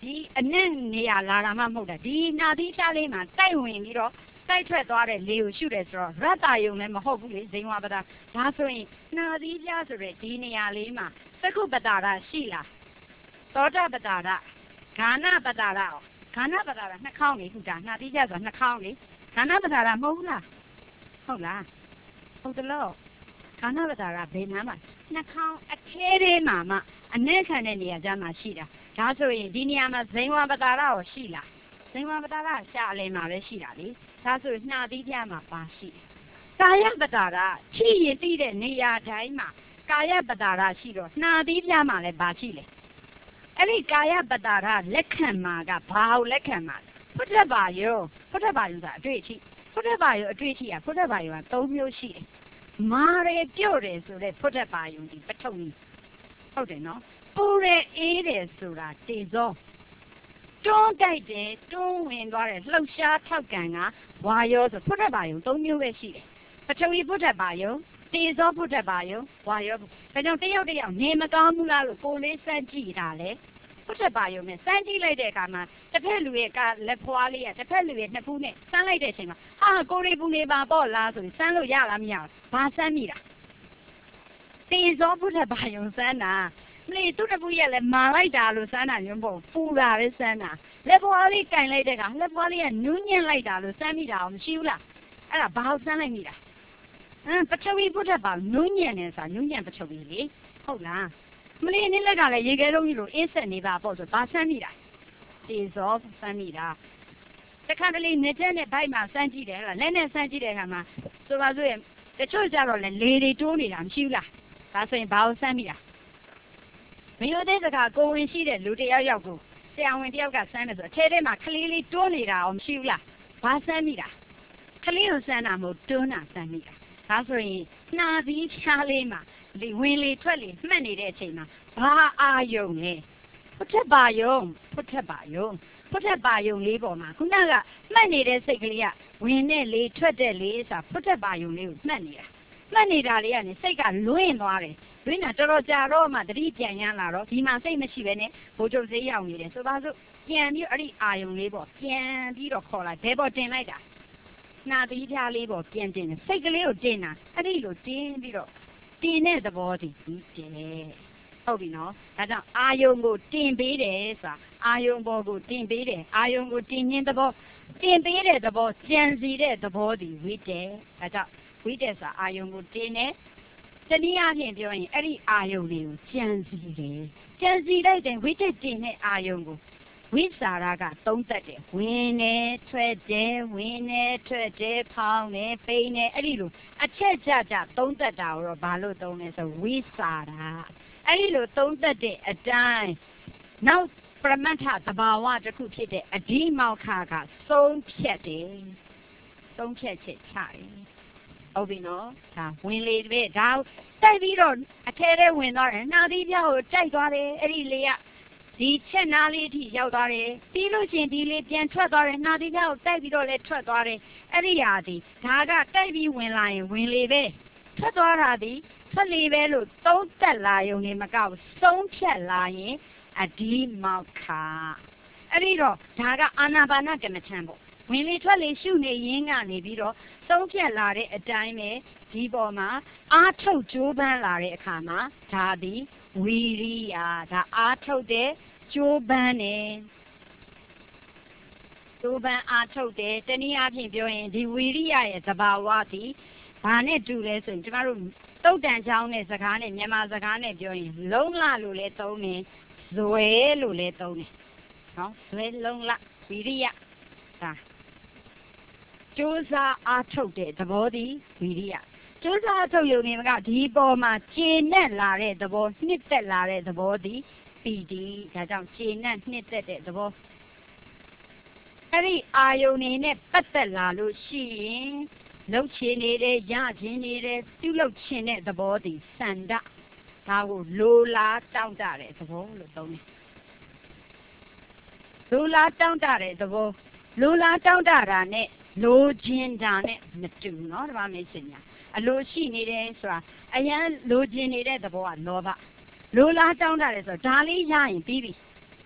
ဒီအနဲ့နေရလာတာမှမဟုတ်တာဒီနာသီးဖြားလေးမှာတိုက်ဝင်ပြီးတော့တိုက်ထွက်သွားတဲ့လေကိုရှုတယ်ဆိုတော့ရတ္တယုံလည်းမဟုတ်ဘူးလေဇိမ်ဝပတာဒါဆိုရင်နာသီးဖြားဆိုတဲ့ဒီနေရာလေးမှာသက္ကုပတာရရှိလားသောတပတာရဂါနပတာရဂါနပတာရနှာခေါင်းလေခုဒါနာသီးဖြားဆိုတာနှာခေါင်းလေဂါနပတာရမဟုတ်ဘူးလားဟုတ်လားဟုတ်တယ်လို့ဂါနပတာရဘယ်နားမှာနှာခေါင်းအထဲထဲမှာမှအနဲ့ခံတဲ့နေရာကျမှရှိတာဒါဆိုရင်ဒီနေရာမှာဇိမ်ဝပတာရကိုရှိလားဇိမ်ဝပတာရရှာအလယ်မှာပဲရှိတာလေဒါဆိုရင်နှာသီးပြမှာပါရှိကာယပတာရရှိရင်သိတဲ့နေရာတိုင်းမှာကာယပတာရရှိတော့နှာသီးပြမှာလည်းပါရှိလေအဲ့ဒီကာယပတာရလက်ခံမှာကဘာကိုလက်ခံမှာဖုဒ္ဓဘာယုဖုဒ္ဓဘာယုဆိုတာအတွေ့အထိဖုဒ္ဓဘာယုအတွေ့အထိကဖုဒ္ဓဘာယုက3မျိုးရှိတယ်မာရေပြုတ်တယ်ဆိုတဲ့ဖုဒ္ဓဘာယုဒီပထုံကြီးဟုတ်တယ်နော်ပူရဲအေးတယ်ဆိုတာတေဇောတွန်းတိုက်တယ်တွန်းဝင်သွားတယ်လှုပ်ရှားထောက်ကံကဝါယောဆိုဖုဒ္ဓဘာယု3မျိုးပဲရှိတယ်ပထုံကြီးဖုဒ္ဓဘာယုတေဇောဖုဒ္ဓဘာယုဝါယောဒါကြောင့်တယောက်နေမကောင်းဘူးလားလို့ကိုလေးစမ်းကြည့်တာလေဖုဒ္ဓဘာယုနဲ့စမ်းကြည့်လိုက်တဲ့အခါမှာတစ်ဖက်လူရဲ့လက်ဖွားလေးကတစ်ဖက်လူရဲ့နှစ်ဖူးနဲ့စမ်းလိုက်တဲ့အချိန်မှာဟာကိုရီပူနေပါပေါ့လားဆိုပြီးစမ်းလို့ရလားမရဘူးဘာစမ်းမိတာတေဇောဖုဒ္ဓဘာယုစမ်းတာမလေးသူ့တပူရဲ့လည်းမာလိုက်တာလို့စမ်းတာမျိုးပေါ့ပူတာပဲစမ်းတာလက်ဖွားလေးကင်လိုက်တဲ့ကလက်ဖွားလေးကနူးညံ့လိုက်တာလို့စမ်းမိတာအောင်မရှိဘူးလားအဲ့ဒါဘာလို့စမ်းလိုက်မိတာပထဝီဖုဒ္ဓဘာနူးညံ့နေဆိုတာနူးညံ့ပထဝီလေဟုတ်လားမလေးနည်းလက်ကလည်းရေခဲလုံးကြီးလိုအင်းဆက်နေပါပေါ့ဆိုဘာစမ်းမိတာတေဇောစမ်းမိတာတခါတလေနေချက်နဲ့ဘိုက်မှာစမ်းကြည့်တယ်ဟဲ့လားလက်နဲ့စမ်းကြည့်တဲ့အခါမှာဆိုပါစို့ရတချို့ကြတော့လေလေတွေတိုးနေတာမရှိဘူးလားဒါဆိုရင်ဘာလို့စမ်းမိတာမယိုသေးစကားကိုဝင်ရှိတဲ့လူတယောက်ယောက်ကိုဆရာဝန်တယောက်ကစမ်းတယ်ဆိုအထဲထဲမှာကလေးလေးတွန်းနေတာအောင်မရှိဘူးလားဘာစမ်းမိတာကလေးကိုစမ်းတာမဟုတ်တွန်းတာစမ်းမိတာဒါဆိုရင်နှာသီးဖြားလေးမှာလေဝင်လေထွက်လေမှတ်နေတဲ့အချိန်မှာဘာအာယုံလဲဖုထက်ပါယုံဖုထက်ပါယုံဖုထက်ပါယုံလေးပေါ်မှာခုနကမှတ်နေတဲ့စိတ်ကလေးကဝင်တဲ့လေထွက်တဲ့လေဆိုတာဖုထက်ပါယုံလေးကိုမှတ်နေတာလေးကနေစိတ်ကလွင့်သွားတယ်လွင့်တာတော်တော်ကြာတော့မှတတိပြန်ရလာတော့ဒီမှာစိတ်မရှိပဲနဲ့ဘိုးချုပ်ဈေးရောက်နေတယ်ဆိုပါစို့ပြန်ပြီးအဲ့ဒီအာယုံလေးပေါ့ပြန်ပြီးတော့ခေါ်လိုက်ဘဲပေါ်တင်လိုက်တာနှာသီးဖြားလေးပေါ်ပြန်တင်တယ်စိတ်ကလေးကိုတင်တာအဲ့ဒီလိုတင်းပြီးတော့တင်တဲ့သဘောတည်ပြီးတယ်ဟုတ်ပြီနော်ဒါကြောင့်အာယုံကိုတင်ပေးတယ်ဆိုတာအာယုံပေါ်ကိုတင်ပေးတယ်အာယုံကိုတင်ခြင်းသဘောတင်ပေးတဲ့သဘောကြံစီတဲ့သဘောတည်ဝိတယ်ဒါကြောင့်ဝိတယ်ဆိုတာအာယုံကိုတင်တယ်တနည်းအားဖြင့်ပြောရင်အဲ့ဒီအာယုံတွေကိုကြံစီတယ်ကြံစီလိုက်တဲ့ဝိတက်တင်တဲ့အာယုံကိုဝိစာရကသုံးသက်တယ်ဝင်နေထွက်တယ်ဝင်နေထွက်တယ်ဖောင်းနေပိန်နေအဲ့ဒီလိုအချက်ကြသုံးသက်တာကိုတော့ဘာလို့သုံးလဲဆိုဝိစာရအဲ့ဒီလိုသုံးသက်တဲ့အတိုင်းနောက်ပရမတ္ထသဘာဝတစ်ခုဖြစ်တဲ့အဓိမောက္ခကသုံးဖြတ်တယ်သုံးဖြတ်ချက်ချတယ်ဟုတ်ပြီနော်ဒါဝင်လေပဲဒါတိုက်ပြီးတော့အထဲထဲဝင်သွားတယ်နှာသီးပြားကိုတိုက်သွားတယ်အဲ့ဒီလေကဒီချက်နားလေးအထိရောက်သွားတယ်ပြီးလို့ရှိရင်ဒီလေပြန်ထွက်သွားတယ်နှာသီးပြားကိုတိုက်ပြီးတော့လည်းထွက်သွားတယ်အဲ့ဒီဟာဒီဒါကတိုက်ပြီးဝင်လာရင်ဝင်လေပဲထွက်သွားတာဒီထွက်လေပဲလို့သုံးသက်လာရုံနဲ့မကောက်ဆုံးဖြတ်လာရင်အဒီမောက္ခအဲ့ဒီတော့ဒါကအာနာပါနကမ္မထံပေါ့ဝင်လေထွက်လေရှုနေရင်းကနေပြီးတော့သုံးဖြတ်လာတဲ့အတိုင်းပဲဒီပေါ်မှာအာထုတ်ကြိုးပမ်းလာတဲ့အခါမှာဒါဒီဝီရိယဒါအာထုတ်တဲ့ကြိုးပမ်းနေကြိုးပမ်းအာထုတ်တဲ့တနည်းအားဖြင့်ပြောရင်ဒီဝီရိယရဲ့သဘာဝသည်ဘာနဲ့တူလဲဆိုရင်ကျမတို့တုတ်တန်ချောင်းနဲ့စကားနဲ့မြန်မာစကားနဲ့ပြောရင်လုံးလလို့လည်းသုံးတယ်ဇွဲလို့လည်းသုံးတယ်နော်ဇွဲလုံးလဝီရိယဒါကြိုးစားအားထုတ်တဲ့သဘောသည်ဝီရိယကြိုးစားထုတ်ရုံနဲ့မကဒီပေါ်မှာကျေနပ်လာတဲ့သဘောနှစ်သက်လာတဲ့သဘောသည်ပီတိဒါကြောင့်ကျေနပ်နှစ်သက်တဲ့သဘောအဲ့ဒီအာယုန်နေနဲ့ပတ်သက်လာလို့ရှိရင်လှုပ်ချင်နေတဲ့ရခြင်းနေတဲ့ပြုလုပ်ချင်တဲ့သဘောသည်စန္ဒဒါကိုလိုလားတောင့်တတဲ့သဘောလို့သုံးတယ်လိုလားတောင့်တတဲ့သဘောလိုလားတောင့်တတာနဲ့လိုချင်တာနဲ့မတူနော်ဒီမှာမင်းရှင်ညာအလိုရှိနေတယ်ဆိုတာအရန်လိုချင်နေတဲ့သဘောကလောဘလိုလားတောင့်တတယ်ဆိုတော့ဒါလေးရရင်ပြီးပြီ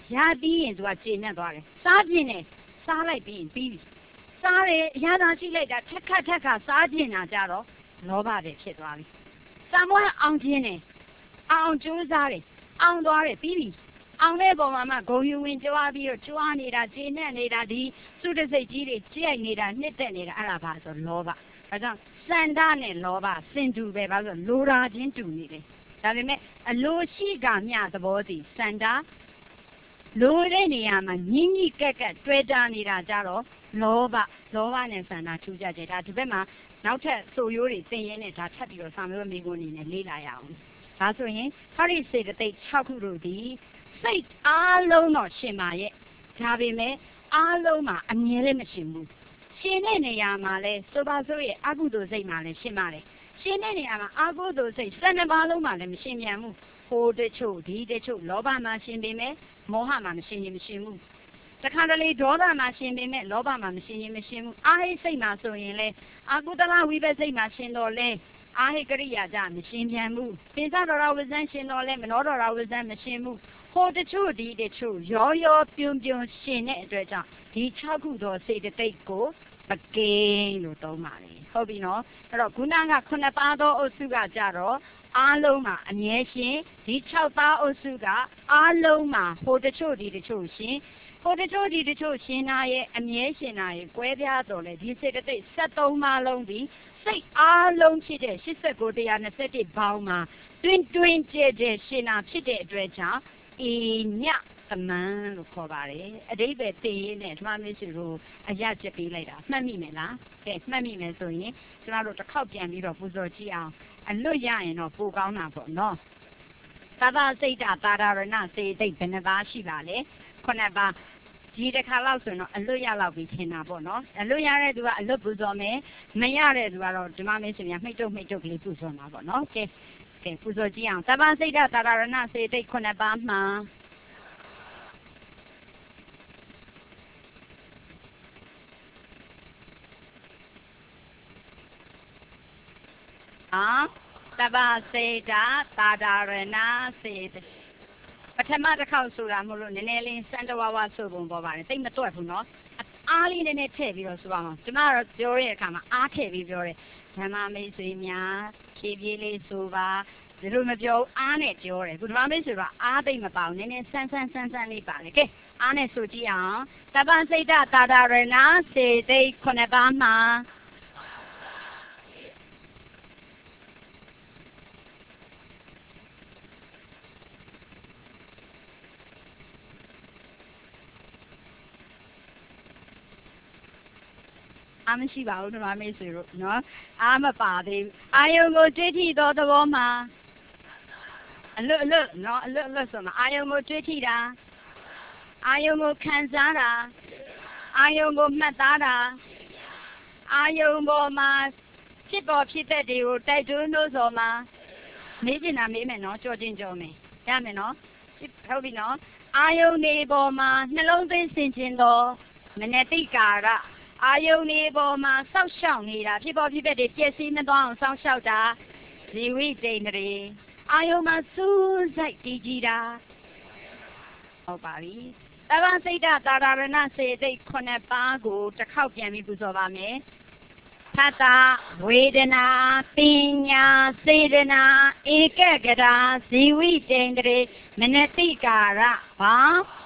ရပြီးရင်သူကကျေနပ်သွားတယ်စားပြင်းတယ်စားလိုက်ပြီးရင်ပြီးပြီစားတယ်ရတာရှိလိုက်တာထက်ခါစားပြင်းတာကြတော့လောဘတွေဖြစ်သွားပြီစာမွေးအောင်ပြင်းတယ်အောင်ကျိုးစားတယ်အောင်သွားတယ်ပြီးပြီအောင်တဲ့ပုံမှာဂုံယူဝင်ကြွားပြီးတော့ကြွားနေတာကျေနပ်နေတာဒီစုတစိတ်ကြီးတွေကြိုက်နေတာနှစ်သက်နေတာအဲ့ဒါပါဆိုလောဘဒါကြောင့်စန္ဒနဲ့လောဘစင်တူပဲဘာလို့လိုရာချင်းတူနေတယ်ဒါပေမဲ့အလိုရှိကမျှသဘောစီစန္ဒလိုတဲ့နေရာမှာညှိကက်ကတွဲတာနေတာကြတော့လောဘနဲ့စန္ဒထူးကြတယ်ဒါဒီဘက်မှာနောက်ထပ်ဆိုရိုးတွေသင်ရင်းနဲ့ဒါထပ်ပြီးတော့စာမျိုးမိကုန်အနေနဲ့လေ့လာရအောင်ဒါဆိုရင်ဟောဒီစေတသိက်6ခုတို့ဒီစိတ်အားလုံးတော့ရှင်ပါရဲ့ဒါပေမဲ့အားလုံးမှာအမြဲလည်းမရှင်ဘူးရှင်တဲ့နေရာမှာလဲဆိုပါစို့ရဲ့အကုသိုလ်စိတ်မှာလည်းရှင်ပါတယ်ရှင်တဲ့နေရာမှာအကုသိုလ်စိတ်12ပါးလုံးမှာလည်းမရှင်ပြန်ဘူးဟိုတချို့ဒီတချို့လောဘမှာရှင်ပေမဲ့မောဟမှာမရှင်ရင်မရှင်ဘူးတခါတလေဒေါသမှာရှင်ပေမဲ့လောဘမှာမရှင်ရင်မရှင်ဘူးအာဟိစိတ်မှာဆိုရင်လဲအကုသလဝိပဿစိတ်မှာရှင်တော့လဲအာဟိကရိယာကြမရှင်ပြန်ဘူးပိဿတော်ရဝဇ္ဇန်ရှင်တော့လဲမနောတော်ရဝဇ္ဇန်မရှင်ဘူးဟိုတချို့ဒီတချို့ရောပြုံရှင်တဲ့အတွက်ကြောင့်ဒီ6ခုသောစေတသိက်ကိုပကိန်းလို့သုံးပါလေဟုတ်ပြီနော်အဲ့တော့ခုနက9ပါးသောအုပ်စုကကြတော့အားလုံးမှာအမြဲရှင်ဒီ6ပါးအုပ်စုကအားလုံးမှာဟိုတချို့ဒီတချို့ရှင်ဟိုတချို့ဒီတချို့ရှင်နာရဲ့အမြဲရှင်နာရဲ့ကွဲပြားတော်လေဒီစေတသိက်73ပါးလုံးဒီစိတ်အားလုံးဖြစ်တဲ့89 121ဘောင်းမှာတွင်ကျဲရှင်နာဖြစ်တဲ့အတွက်ကြောင့်အေညသမန်လို့ခေါ်ပါတယ်အဓိပ္ပာယ်သိရင်းနဲ့ဓမ္မမင်းစုတို့အရချက်ပေးလိုက်တာမှတ်မိမယ်လားကဲမှတ်မိမယ်ဆိုရင်ကျွန်တော်တို့တစ်ခေါက်ပြန်ပြီးတော့ပူဇော်ကြည့်အောင်အလွတ်ရရင်တော့ပိုကောင်းတာပေါ့နော်သဗ္ဗစိတ်တာတာရဏစေတိတ်ဘယ်နှပါးရှိပါလဲ9ပါးဒီတစ်ခါလောက်ဆိုရင်တော့အလွတ်ရလောက်ပြီးထင်တာပေါ့နော်အလွတ်ရတဲ့သူကအလွတ်ပူဇော်မယ်မရတဲ့သူကတော့ဓမ္မမင်းစုများမှိတ်တုတ်ကလေးပူဇော်မှာပေါ့နော်ကဲပူဇော်ကြည့်အောင်သဗ္ဗစိတ်တာတာရဏစေတိတ်9ပါးမှာသဗ္ဗစေတာသာဒရဏစေတပထမတစ်ခေါက်ဆိုတာမလို့နည်းနည်းလေးစံတဝါဆိုပုံပေါ်ပါတယ်သိမတွက်ဘူးနော်အားလေးနည်းနည်းထည့်ပြီးတော့ဆိုပါအောင်ကျမကတော့ပြောတဲ့အခါမှာအားထည့်ပြီးပြောတယ်ဓမ္မမိတ်ဆွေများဖြည်းဖြည်းလေးဆိုပါဒီလိုမပြောအားနဲ့ပြောတယ်ခုဓမ္မမိတ်ဆွေကအားသိမပါဘူးနည်းနည်းဆန်းလေးပါလေကဲအားနဲ့ဆိုကြည့်အောင်သဗ္ဗစိတ်တာဒရဏစေတိတ်9ပါးမှာအားမရှိပါဘူးဓမ္မမိတ်ဆွေတို့နော်အားမပါသေးဘူးအာယုံကိုတွေ့ထိသောသဘောမှာအလွတ်နော်အလွတ်ဆိုမှာအာယုံကိုတွေ့ထိတာအာယုံကိုခံစားတာအာယုံကိုမှတ်သားတာအာယုံပေါ်မှာဖြစ်ပေါ်ဖြစ်တဲ့တွေကိုတိုက်တွန်းလို့ဆိုမှာမေးချင်တာမေးမယ်နော်ကြော်ချင်းကြော်မယ်ရမယ်နော်ဟုတ်ပြီနော်အာယုံတွေပေါ်မှာနှလုံးသွင်းဆင်ခြင်သောမနတိကာရအာယုန်ဒီပေါ်မှာစောက်ရှောက်နေတာဖြစ်ပေါ်ဖြစ်တဲ့တွေပြည့်စည်မသွားအောင်စောက်ရှောက်တာဇီဝိတ္တိန်တွေအာယုန်မှာစူးစိုက်တည်ကြည်တာဟုတ်ပါပြီသဗ္ဗစိတ်တာတာရဏစေတိတ်9ပါးကိုတစ်ခေါက်ပြန်ပြီးပူဇော်ပါမယ်သတ္တဝေဒနာပညာစေတနာဧကဂရာဇီဝိတ္တိန်တွေမနတိကာရဘာ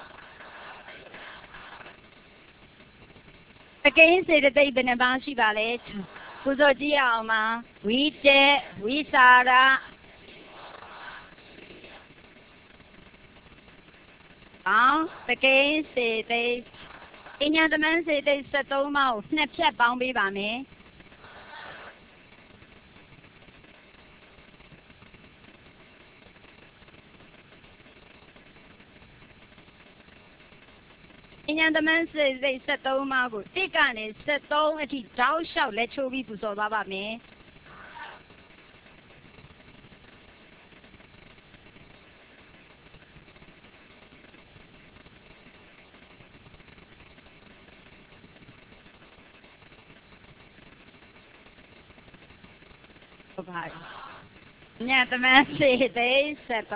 ပကိန်းစေတသိက်ဘယ်နှပါးရှိပါလဲပူဇော်ကြည့်အောင်ပါဝိတေဝိစာရပကိန်းစေသိက်အညာသမန်းစေသိက်73ပါးကိုနှစ်ဖြတ်ပေါင်းပေးပါမယ်အညာသမန်းစေသိက်73ပါးကို1ကနေ73အထိတောက်လျှောက်လက်ချိုးပြီးပူဇော်သွားပါမယ်ဟုတ်ပါပြီညသမန်းစေသိက်73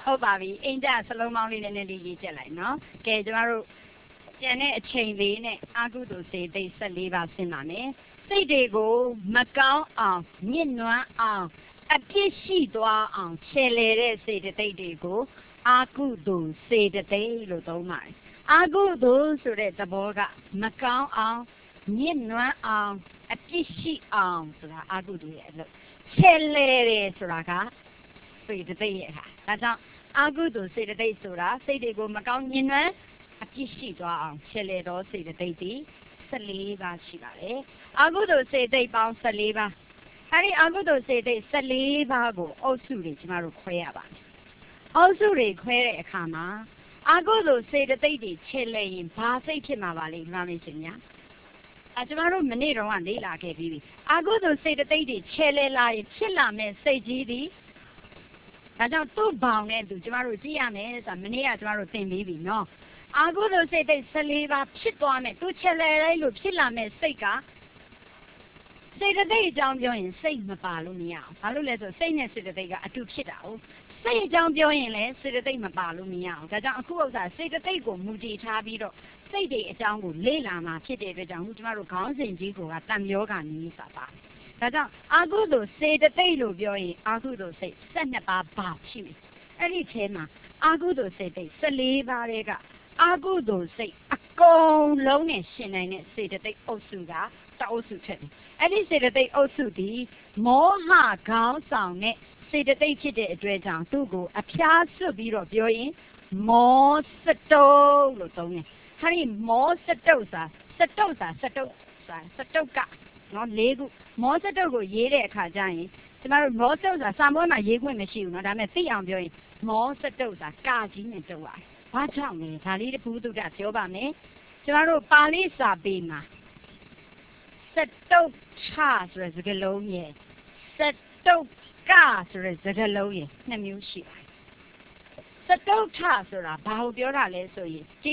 ဟုတ်ပါပြီအင်ကြစလုံးပေါင်းလေးနည်းနည်းလေးရေးချက်လိုက်နော်ကဲကျမတို့ကျန်တဲ့အချိန်လေးနဲ့အာကုသိုလ်စေတိတ်14ပါးဆင်းပါမယ်စိတ်တွေကိုမကောင်းအောင်ညှဉ်းနွမ်းအောင်အပြစ်ရှိသွားအောင်ခြေလေတဲ့စေတသိက်တွေကိုအာကုသိုလ်စေတသိက်လို့သုံးပါတယ်အာကုသိုလ်ဆိုတဲ့သဘောကမကောင်းအောင်ညှဉ်းနွမ်းအောင်အပြစ်ရှိအောင်ဆိုတာအာကုသိုလ်ရဲ့အလုပ်ခြေလေတယ်ဆိုတာကစေတသိက်ရဲ့ဟာဒါကြောင့်အာကုသိုလ်စေတသိက်ဆိုတာစိတ်တွေကိုမကောင်းညှဉ်းနွမ်းအပြစ်ရှိသွားအောင်ခြေလေတော့စေတသိက်ဒီ14ပါးရှိပါတယ်အာကုသိုလ်စေတသိက်ပေါင်း14ပါးအဲဒီအာကုသိုလ်စေတသိက်14ပါးကိုအုပ်စုတွေကျမတို့ခွဲရပါတယ်အုပ်စုတွေခွဲတဲ့အခါမှာအာကုသိုလ်စေတသိက်တွေခြေလေရင်ဘာစိတ်ဖြစ်မှာပါလဲဒီမှာမင်းရှင်များကျမတို့မနေ့တုန်းကလေ့လာခဲ့ပြီးပြီအာကုသိုလ်စေတသိက်တွေခြေလေလာရင်ဖြစ်လာမဲ့စိတ်ကြီးသည်ဒါကြောင့်သူ့ဘောင်နဲ့သူကျမတို့ကြည့်ရမယ်ဆိုတာမနေ့ကကျမတို့သင်ပြီးပြီနော်အာကုသိုလ်စေတသိက်14ပါးဖြစ်သွားမယ်သူခြေလေလိုက်လို့ဖြစ်လာမဲ့စိတ်ကစေတသိက်အကြောင်းပြောရင်စိတ်မပါလို့မရအောင်ဘာလို့လဲဆိုစိတ်နဲ့စေတသိက်ကအတူဖြစ်တာဟုတ်စိတ်အကြောင်းပြောရင်လည်းစေတသိက်မပါလို့မရအောင်ဒါကြောင့်အခုဥစ္စာစေတသိက်ကိုမူတည်ထားပြီးတော့စိတ်တွေအကြောင်းကိုလေ့လာမှာဖြစ်တဲ့အတွက်ကြောင့်ကျမတို့ခေါင်းစဉ်ကြီးကတန်ယောဂနည်းဆိုတာဒါကြောင့်အာကုသိုလ်စေတသိက်လို့ပြောရင်အာကုသိုလ်စိတ်12ပါးပါရှိမယ်အဲ့ဒီထဲမှာအာကုသိုလ်စေတသိက်14ပါးတွေကအာကုသိုလ်စိတ်အကုန်လုံးနဲ့ရှင်နိုင်တဲ့စေတသိက်အုပ်စုကတအုပ်စုဖြစ်တယ်အဲ့ဒီစေတသိက်အုပ်စုဒီမောဟခေါင်းဆောင်တဲ့စေတသိက်ဖြစ်တဲ့အတွက်ကြောင့်သူ့ကိုအဖျားဆွတ်ပြီးတော့ပြောရင်မောစတုပ်လို့သုံးတယ်ဟာဒီမောစတုပ်စာစတုပ်ကနော်၄ခုမောစတုပ်ကိုရေးတဲ့အခါကျရင်ကျမတို့မောစတုပ်စာပွဲမှာရေးခွင့်မရှိဘူးနော်ဒါပေမဲ့သိအောင်ပြောရင်မောစတုပ်စာကာကြီးနဲ့တုပ်ရတယ်ဘာကြောင့်လဲဒါလေးတခုတုဒ္ဒပြောပါမယ်ကျမတို့ပါဠိစာပေမှာစတုပ်ချဆိုတဲ့စကားလုံးရဲ့စတုပ်ကဆိုတဲ့စကားလုံးရဲ့နှစ်မျိုးရှိပါတယ်စတုပ်ထဆိုတာဘာကိုပြောတာလဲဆိုရင်1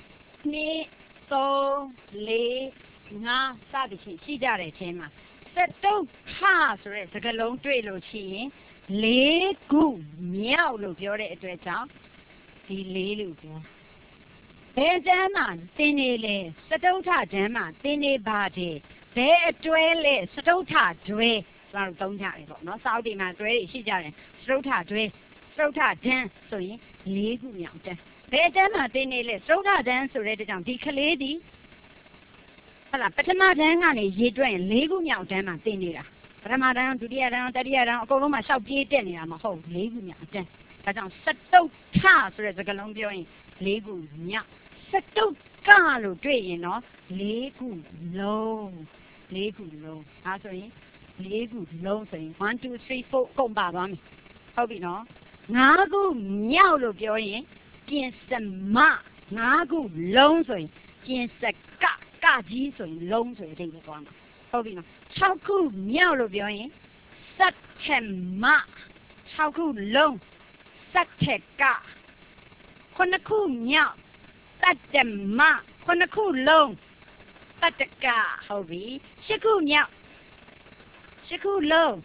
2 3 4 5စသဖြင့်ရှိကြတဲ့အချိန်မှာစတုပ်ထဆိုတဲ့စကားလုံးတွေ့လို့ရှိရင်4ခုမြောက်လို့ပြောတဲ့အတွက်ကြောင့်ဒီ4လို့ပြောဘယ်ကျမ်းမှာသင်နေလဲစတုပ်ထကျမ်းမှာသင်နေပါတယ်ဘယ်အတွဲလဲစတုပ်ထတွဲကျမတို့သုံးကြတယ်ပေါ့နော်စာအုပ်တွေမှာတွဲတွေရှိကြတယ်စတုပ်ထတွဲစတုပ်ထဒန်းဆိုရင်4ခုမြောက်တန်းဘယ်ကျမ်းမှာသင်နေလဲစတုပ်ထဒန်းဆိုတဲ့အတွက်ကြောင့်ဒီကလေးဒီဟုတ်လားပထမဒန်းကနေရေးတွက်ရင်4ခုမြောက်ဒန်းမှာသင်နေတာပထမဒန်းဒုတိယဒန်းတတိယဒန်းအကုန်လုံးမှာရှောက်ပြေးတက်နေတာမဟုတ်4ခုမြောက်ဒန်းဒါကြောင့်စတုပ်ထဆိုတဲ့စကားလုံးပြောရင်4ခုမြောက်စတုပ်ကလို့တွေ့ရင်တော့4ခုလုံး4ခုလုံးဒါဆိုရင်4ခုလုံးဆိုရင်1 2 3 4ကုန်ပါသွားမယ်ဟုတ်ပြီနော်5ခုမြောက်လို့ပြောရင်ပြင်စမ5ခုလုံးဆိုရင်ပြင်စကကြီးဆိုရင်လုံးဆိုရင်အဓိပ္ပာယ်သွားမှာဟုတ်ပြီနော်6ခုမြောက်လို့ပြောရင်စက်ထမ6ခုလုံးစက်ထက9ခုမြောက်တတ္တမ9ခုလုံးတတ္တကဟုတ်ပြီ10ခုမြောက်10ခုလုံး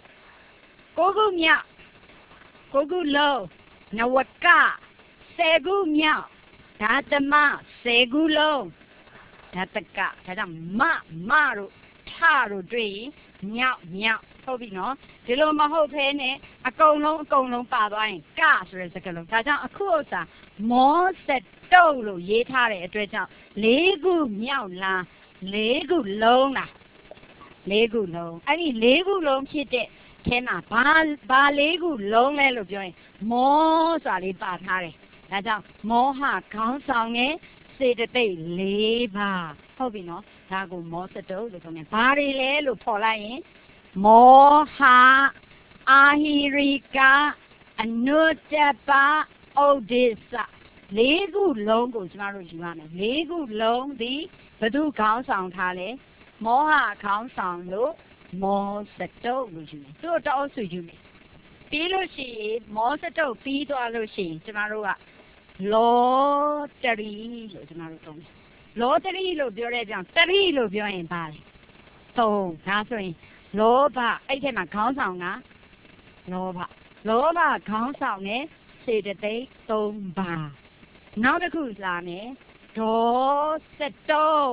9ခုမြောက်9ခုလုံးနဝက10ခုမြောက်ဓာတမ10ခုလုံးဓာတကဒါကြောင့်မတို့ထတို့တွေ့ရင်မြောက်ဟုတ်ပြီနော်ဒီလိုမဟုတ်ဘဲနဲ့အကုန်လုံးပါသွားရင်ကဆိုတဲ့စကားလုံးဒါကြောင့်အခုဥစ္စာမောစတုပ်လို့ရေးထားတဲ့အတွက်ကြောင့်4ခုမြောက်လား4ခုလုံးလား4ခုလုံးအဲ့ဒီ4ခုလုံးဖြစ်တဲ့ထဲမှာဘာ4ခုလုံးလဲလို့ပြောရင်မောဆိုတာလေးပါထားတယ်ဒါကြောင့်မောဟခေါင်းဆောင်တဲ့စေတသိက်4ပါးဟုတ်ပြီနော်ဒါကိုမောစတုပ်လို့ခေါ်တယ်ဘာတွေလဲလို့ဖော်လိုက်ရင်မောဟအာဟိရိကအနုတ္တပဥဒိစ္စ4ခုလုံးကိုကျမတို့ယူရမယ်4ခုလုံးသည်ဘယ်သူခေါင်းဆောင်ထားလဲမောဟခေါင်းဆောင်လို့မောစတုပ်လို့ယူမယ်သူ့တော့ဆိုယူမယ်ပြီးလို့ရှိရင်မောစတုပ်ပြီးသွားလို့ရှိရင်ကျမတို့ကလောတရီလို့ကျမတို့သုံးတယ်လောတရီလို့ပြောတဲ့ကြောင့်တရီလို့ပြောရင်ပါလေ3ဒါဆိုရင်လောဘအဲ့ထဲမှာခေါင်းဆောင်ကလောဘခေါင်းဆောင်နဲ့စစေတသိက်3ပါးနောက်တစ်ခုလာမယ်ဒေါစတုတ်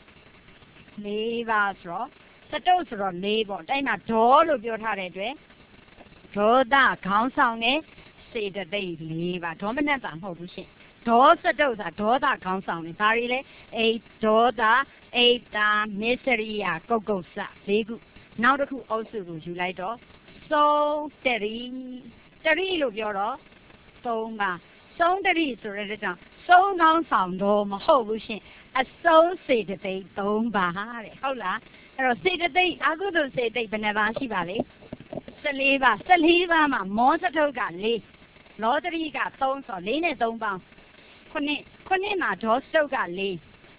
4ပါးဆိုတော့စတုတ်ဆိုတော့4ပေါ့တိုင်းမှာဒေါလို့ပြောထားတဲ့အတွက်ဒေါသခေါင်းဆောင်တဲ့စေတသိက်4ပါးဒေါမနက်တာမဟုတ်ဘူးရှင်ဒေါစတုတ်ဆိုတာဒေါသခေါင်းဆောင်တယ်ဒါတွေလေအိတ်ဒေါသအိတ်တာမစ္စရိယကုတ်ကုတ်စ၄ခုနောက်တစ်ခုအုပ်စုကိုယူလိုက်တော့သုံးတရီလို့ပြောတော့3ပါသုံးတရီဆိုတဲ့ကြောင့်သုံးကောင်းဆောင်တော့မဟုတ်ဘူးရှင်အဆုံးစေတသိက်3ပါတဲ့ဟုတ်လားအဲ့တော့စေတသိက်အကုသိုလ်စေတသိက်ဘယ်နှပါရှိပါလဲ14ပါမှာမောစတုတ်က4လောတရီက3ဆို4နဲ့3ပေါင်း9မှာဒေါစတုတ်က4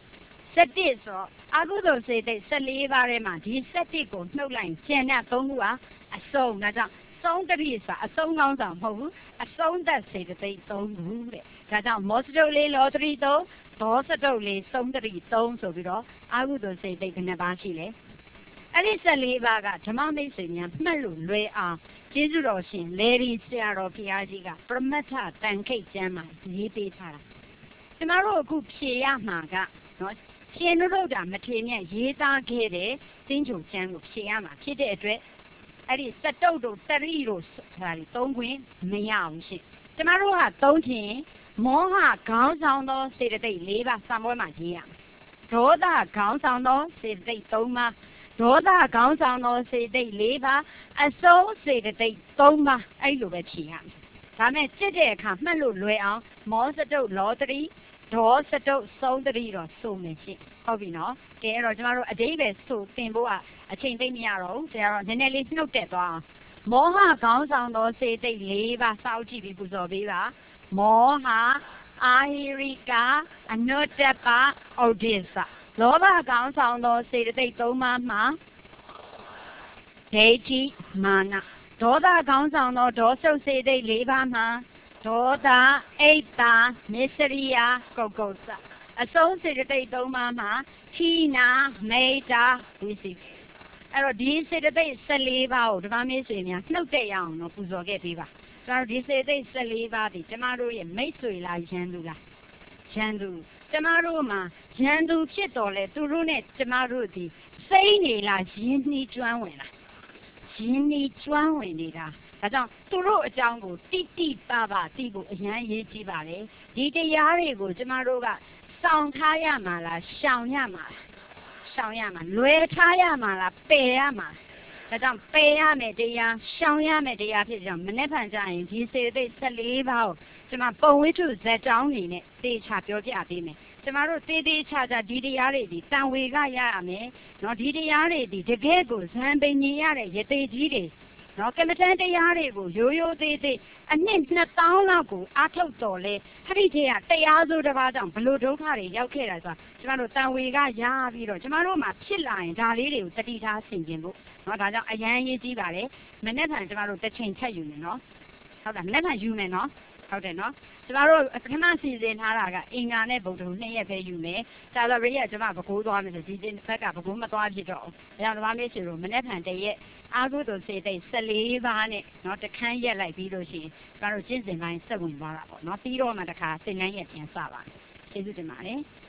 17ဆိုအကုသိုလ်စေတသိက်14ပါထဲမှာဒီ17ကိုနှုတ်လိုက်ကျန်တဲ့3ခုကအစုံဒါကြောင့်သုံးတရီဆိုတာအစုံကောင်းဆောင်မဟုတ်ဘူးအစုံသက်စေတသိက်3ခုတဲ့ဒါကြောင့်မောစတုတ်4လောတရီ3ဒေါစတုတ်4သုံးတရီ3ဆိုပြီးတော့အကုသိုလ်စေတသိက်ဘယ်နှပါရှိလဲအဲ့ဒီ14ပါးကဓမ္မမိတ်ဆွေများမှတ်လို့လွယ်အောင်ကျေးဇူးတော်ရှင်လေဒီဆရာတော်ဘုရားကြီးကပရမတ္ထတန်ခိတ်ကျမ်းမှာရေးပေးထားတာကျမတို့အခုဖြေရမှာကနော်ရှင်တို့ကမထေမြတ်ရေးသားခဲ့တဲ့သင်္ကြန်ကျမ်းကိုဖြေရမှာဖြစ်တဲ့အတွက်အဲ့ဒီစတုတ်တို့တရီတို့ဆိုတာသုံးခွင့်မရအောင်ရှင်ကျမတို့ကသုံးခြင်းမောဟခေါင်းဆောင်သောစေတသိက်4ပါးစာပွဲမှာရေးရမယ်ဒေါသခေါင်းဆောင်သောစေတသိက်3ပါးဒေါသခေါင်းဆောင်သောစေတသိက်4ပါးအဆုံးစေတသိက်3ပါးအဲ့လိုပဲဖြေရမယ်ဒါမဲ့စစ်တဲ့အခါမှတ်လို့လွယ်အောင်မောစတုတ်လောတရီဒေါစတုတ်သုံးတရီတော့စုံမယ်ရှင်ဟုတ်ပြီနော်ကဲအဲ့တော့ကျမတို့အတိတ်ပဲဆိုသင်ဖို့ကအချိန်သိမ့်မရတော့ဘူးဆရာတော့နည်းနည်းလေးနှုတ်တက်သွားအောင်မောဟခေါင်းဆောင်သောစေတသိက်4ပါးစောင့်ကြည့်ပြီးပူဇော်ပေးပါမောဟအာဟိရိကအနုတ္တပဩဒိသလောဘခေါင်းဆောင်သောစေတသိက်3ပါးမှာဒိဋ္ဌိမာနဒေါသခေါင်းဆောင်သောဒေါစုတ်စေတသိက်4ပါးမှာဒေါသအိတ်တာမစ္စရိယကုတ်ကုတ်စအဆုံးစေတသိက်3ပါးမှာခိနာမေတ္တာဝိသိကိအဲ့တော့ဒီစေတသိက်14ပါးကိုဓမ္မမေဆွေများနှုတ်တက်ရအောင်တော့ပူဇော်ခဲ့ပေးပါဒါတော့ဒီစေတသိက်14ပါးဒီကျမတို့ရဲ့မိတ်ဆွေလားရန်သူလားရန်သူကျမတို့မှာရန်သူဖြစ်တော်လဲသူတို့နဲ့ကျမတို့ဒီစိတ်နေလားရင်းနှီးကျွမ်းဝင်လားရင်းနှီးကျွမ်းဝင်နေတာဒါကြောင့်သူတို့အကြောင်းကိုတိတိပပသိဖို့အရန်ရေးကြည့်ပါလေဒီတရားတွေကိုကျမတို့ကစောင့်ထားရမှာလားရှောင်ရမှာရှောင်ရမှာလွယ်ထားရမှာလားပယ်ရမှာဒါကြောင့်ပယ်ရမယ်တရားရှောင်ရမယ်တရားဖြစ်ကြောင်းမနေ့ဖန်ကြရင်ဒီစေတသိက်14ပါးကိုကျမပုံဝိတုဇက်တောင်းနေနဲ့သေချာပြောပြပေးမယ်ကျမတို့သေးသေးချာချာဒီတရားတွေဒီတန်ဝေကရရမယ်နော်ဒီတရားတွေဒီတကယ်ကိုဇံပင်ញင်ရတဲ့ရသေးကြီးတွေနော်ကမ္မထန်တရားတွေကိုရိုးရိုးသေးသေးအနှစ်2000လောက်ကိုအားထုတ်တော်လဲအဲ့ဒီတည်းကတရားစိုးတစ်ပါးကြောင့်ဘလို့ဒုက္ခတွေရောက်ခဲ့တာဆိုတာကျမတို့တန်ဝေကရပြီးတော့ကျမတို့မှာဖြစ်လာရင်ဒါလေးတွေကိုတတိထားဆင်ခြင်ဖို့နော်ဒါကြောင့်အရန်ရေးကြည့်ပါလေမနေ့ကကျမတို့တစ်ချိန်ချက်ယူမယ်နော်ဟုတ်လားမနေ့ကယူမယ်နော်ဟုတ်တယ်နော်ကျမတို့ပထမစီစဉ်ထားတာကအင်္ဂါနဲ့ဗုဒ္ဓဟူး2ရက်ပဲယူမယ်။ဒါဆိုရင်ကျမပဲခိုးသွားမယ်ဆိုဒီदिनဘက်ကပဲခိုးမသွားဖြစ်တော့ဘူး။ဒါကြောင့်ဓမ္မမေးစီတို့မနေ့ကတည်းရက်အာဟုတုစေတိတ်14ပါးနဲ့နော်တခန်းရက်လိုက်ပြီးလို့ရှိရင်ကျမတို့ကျင့်စဉ်ပိုင်းစက်ဝင်သွားတာပေါ့နော်။ပြီးတော့မှတခါသင်္นานရက်ပြန်စပါမယ်။ကျေးဇူးတင်ပါတယ်။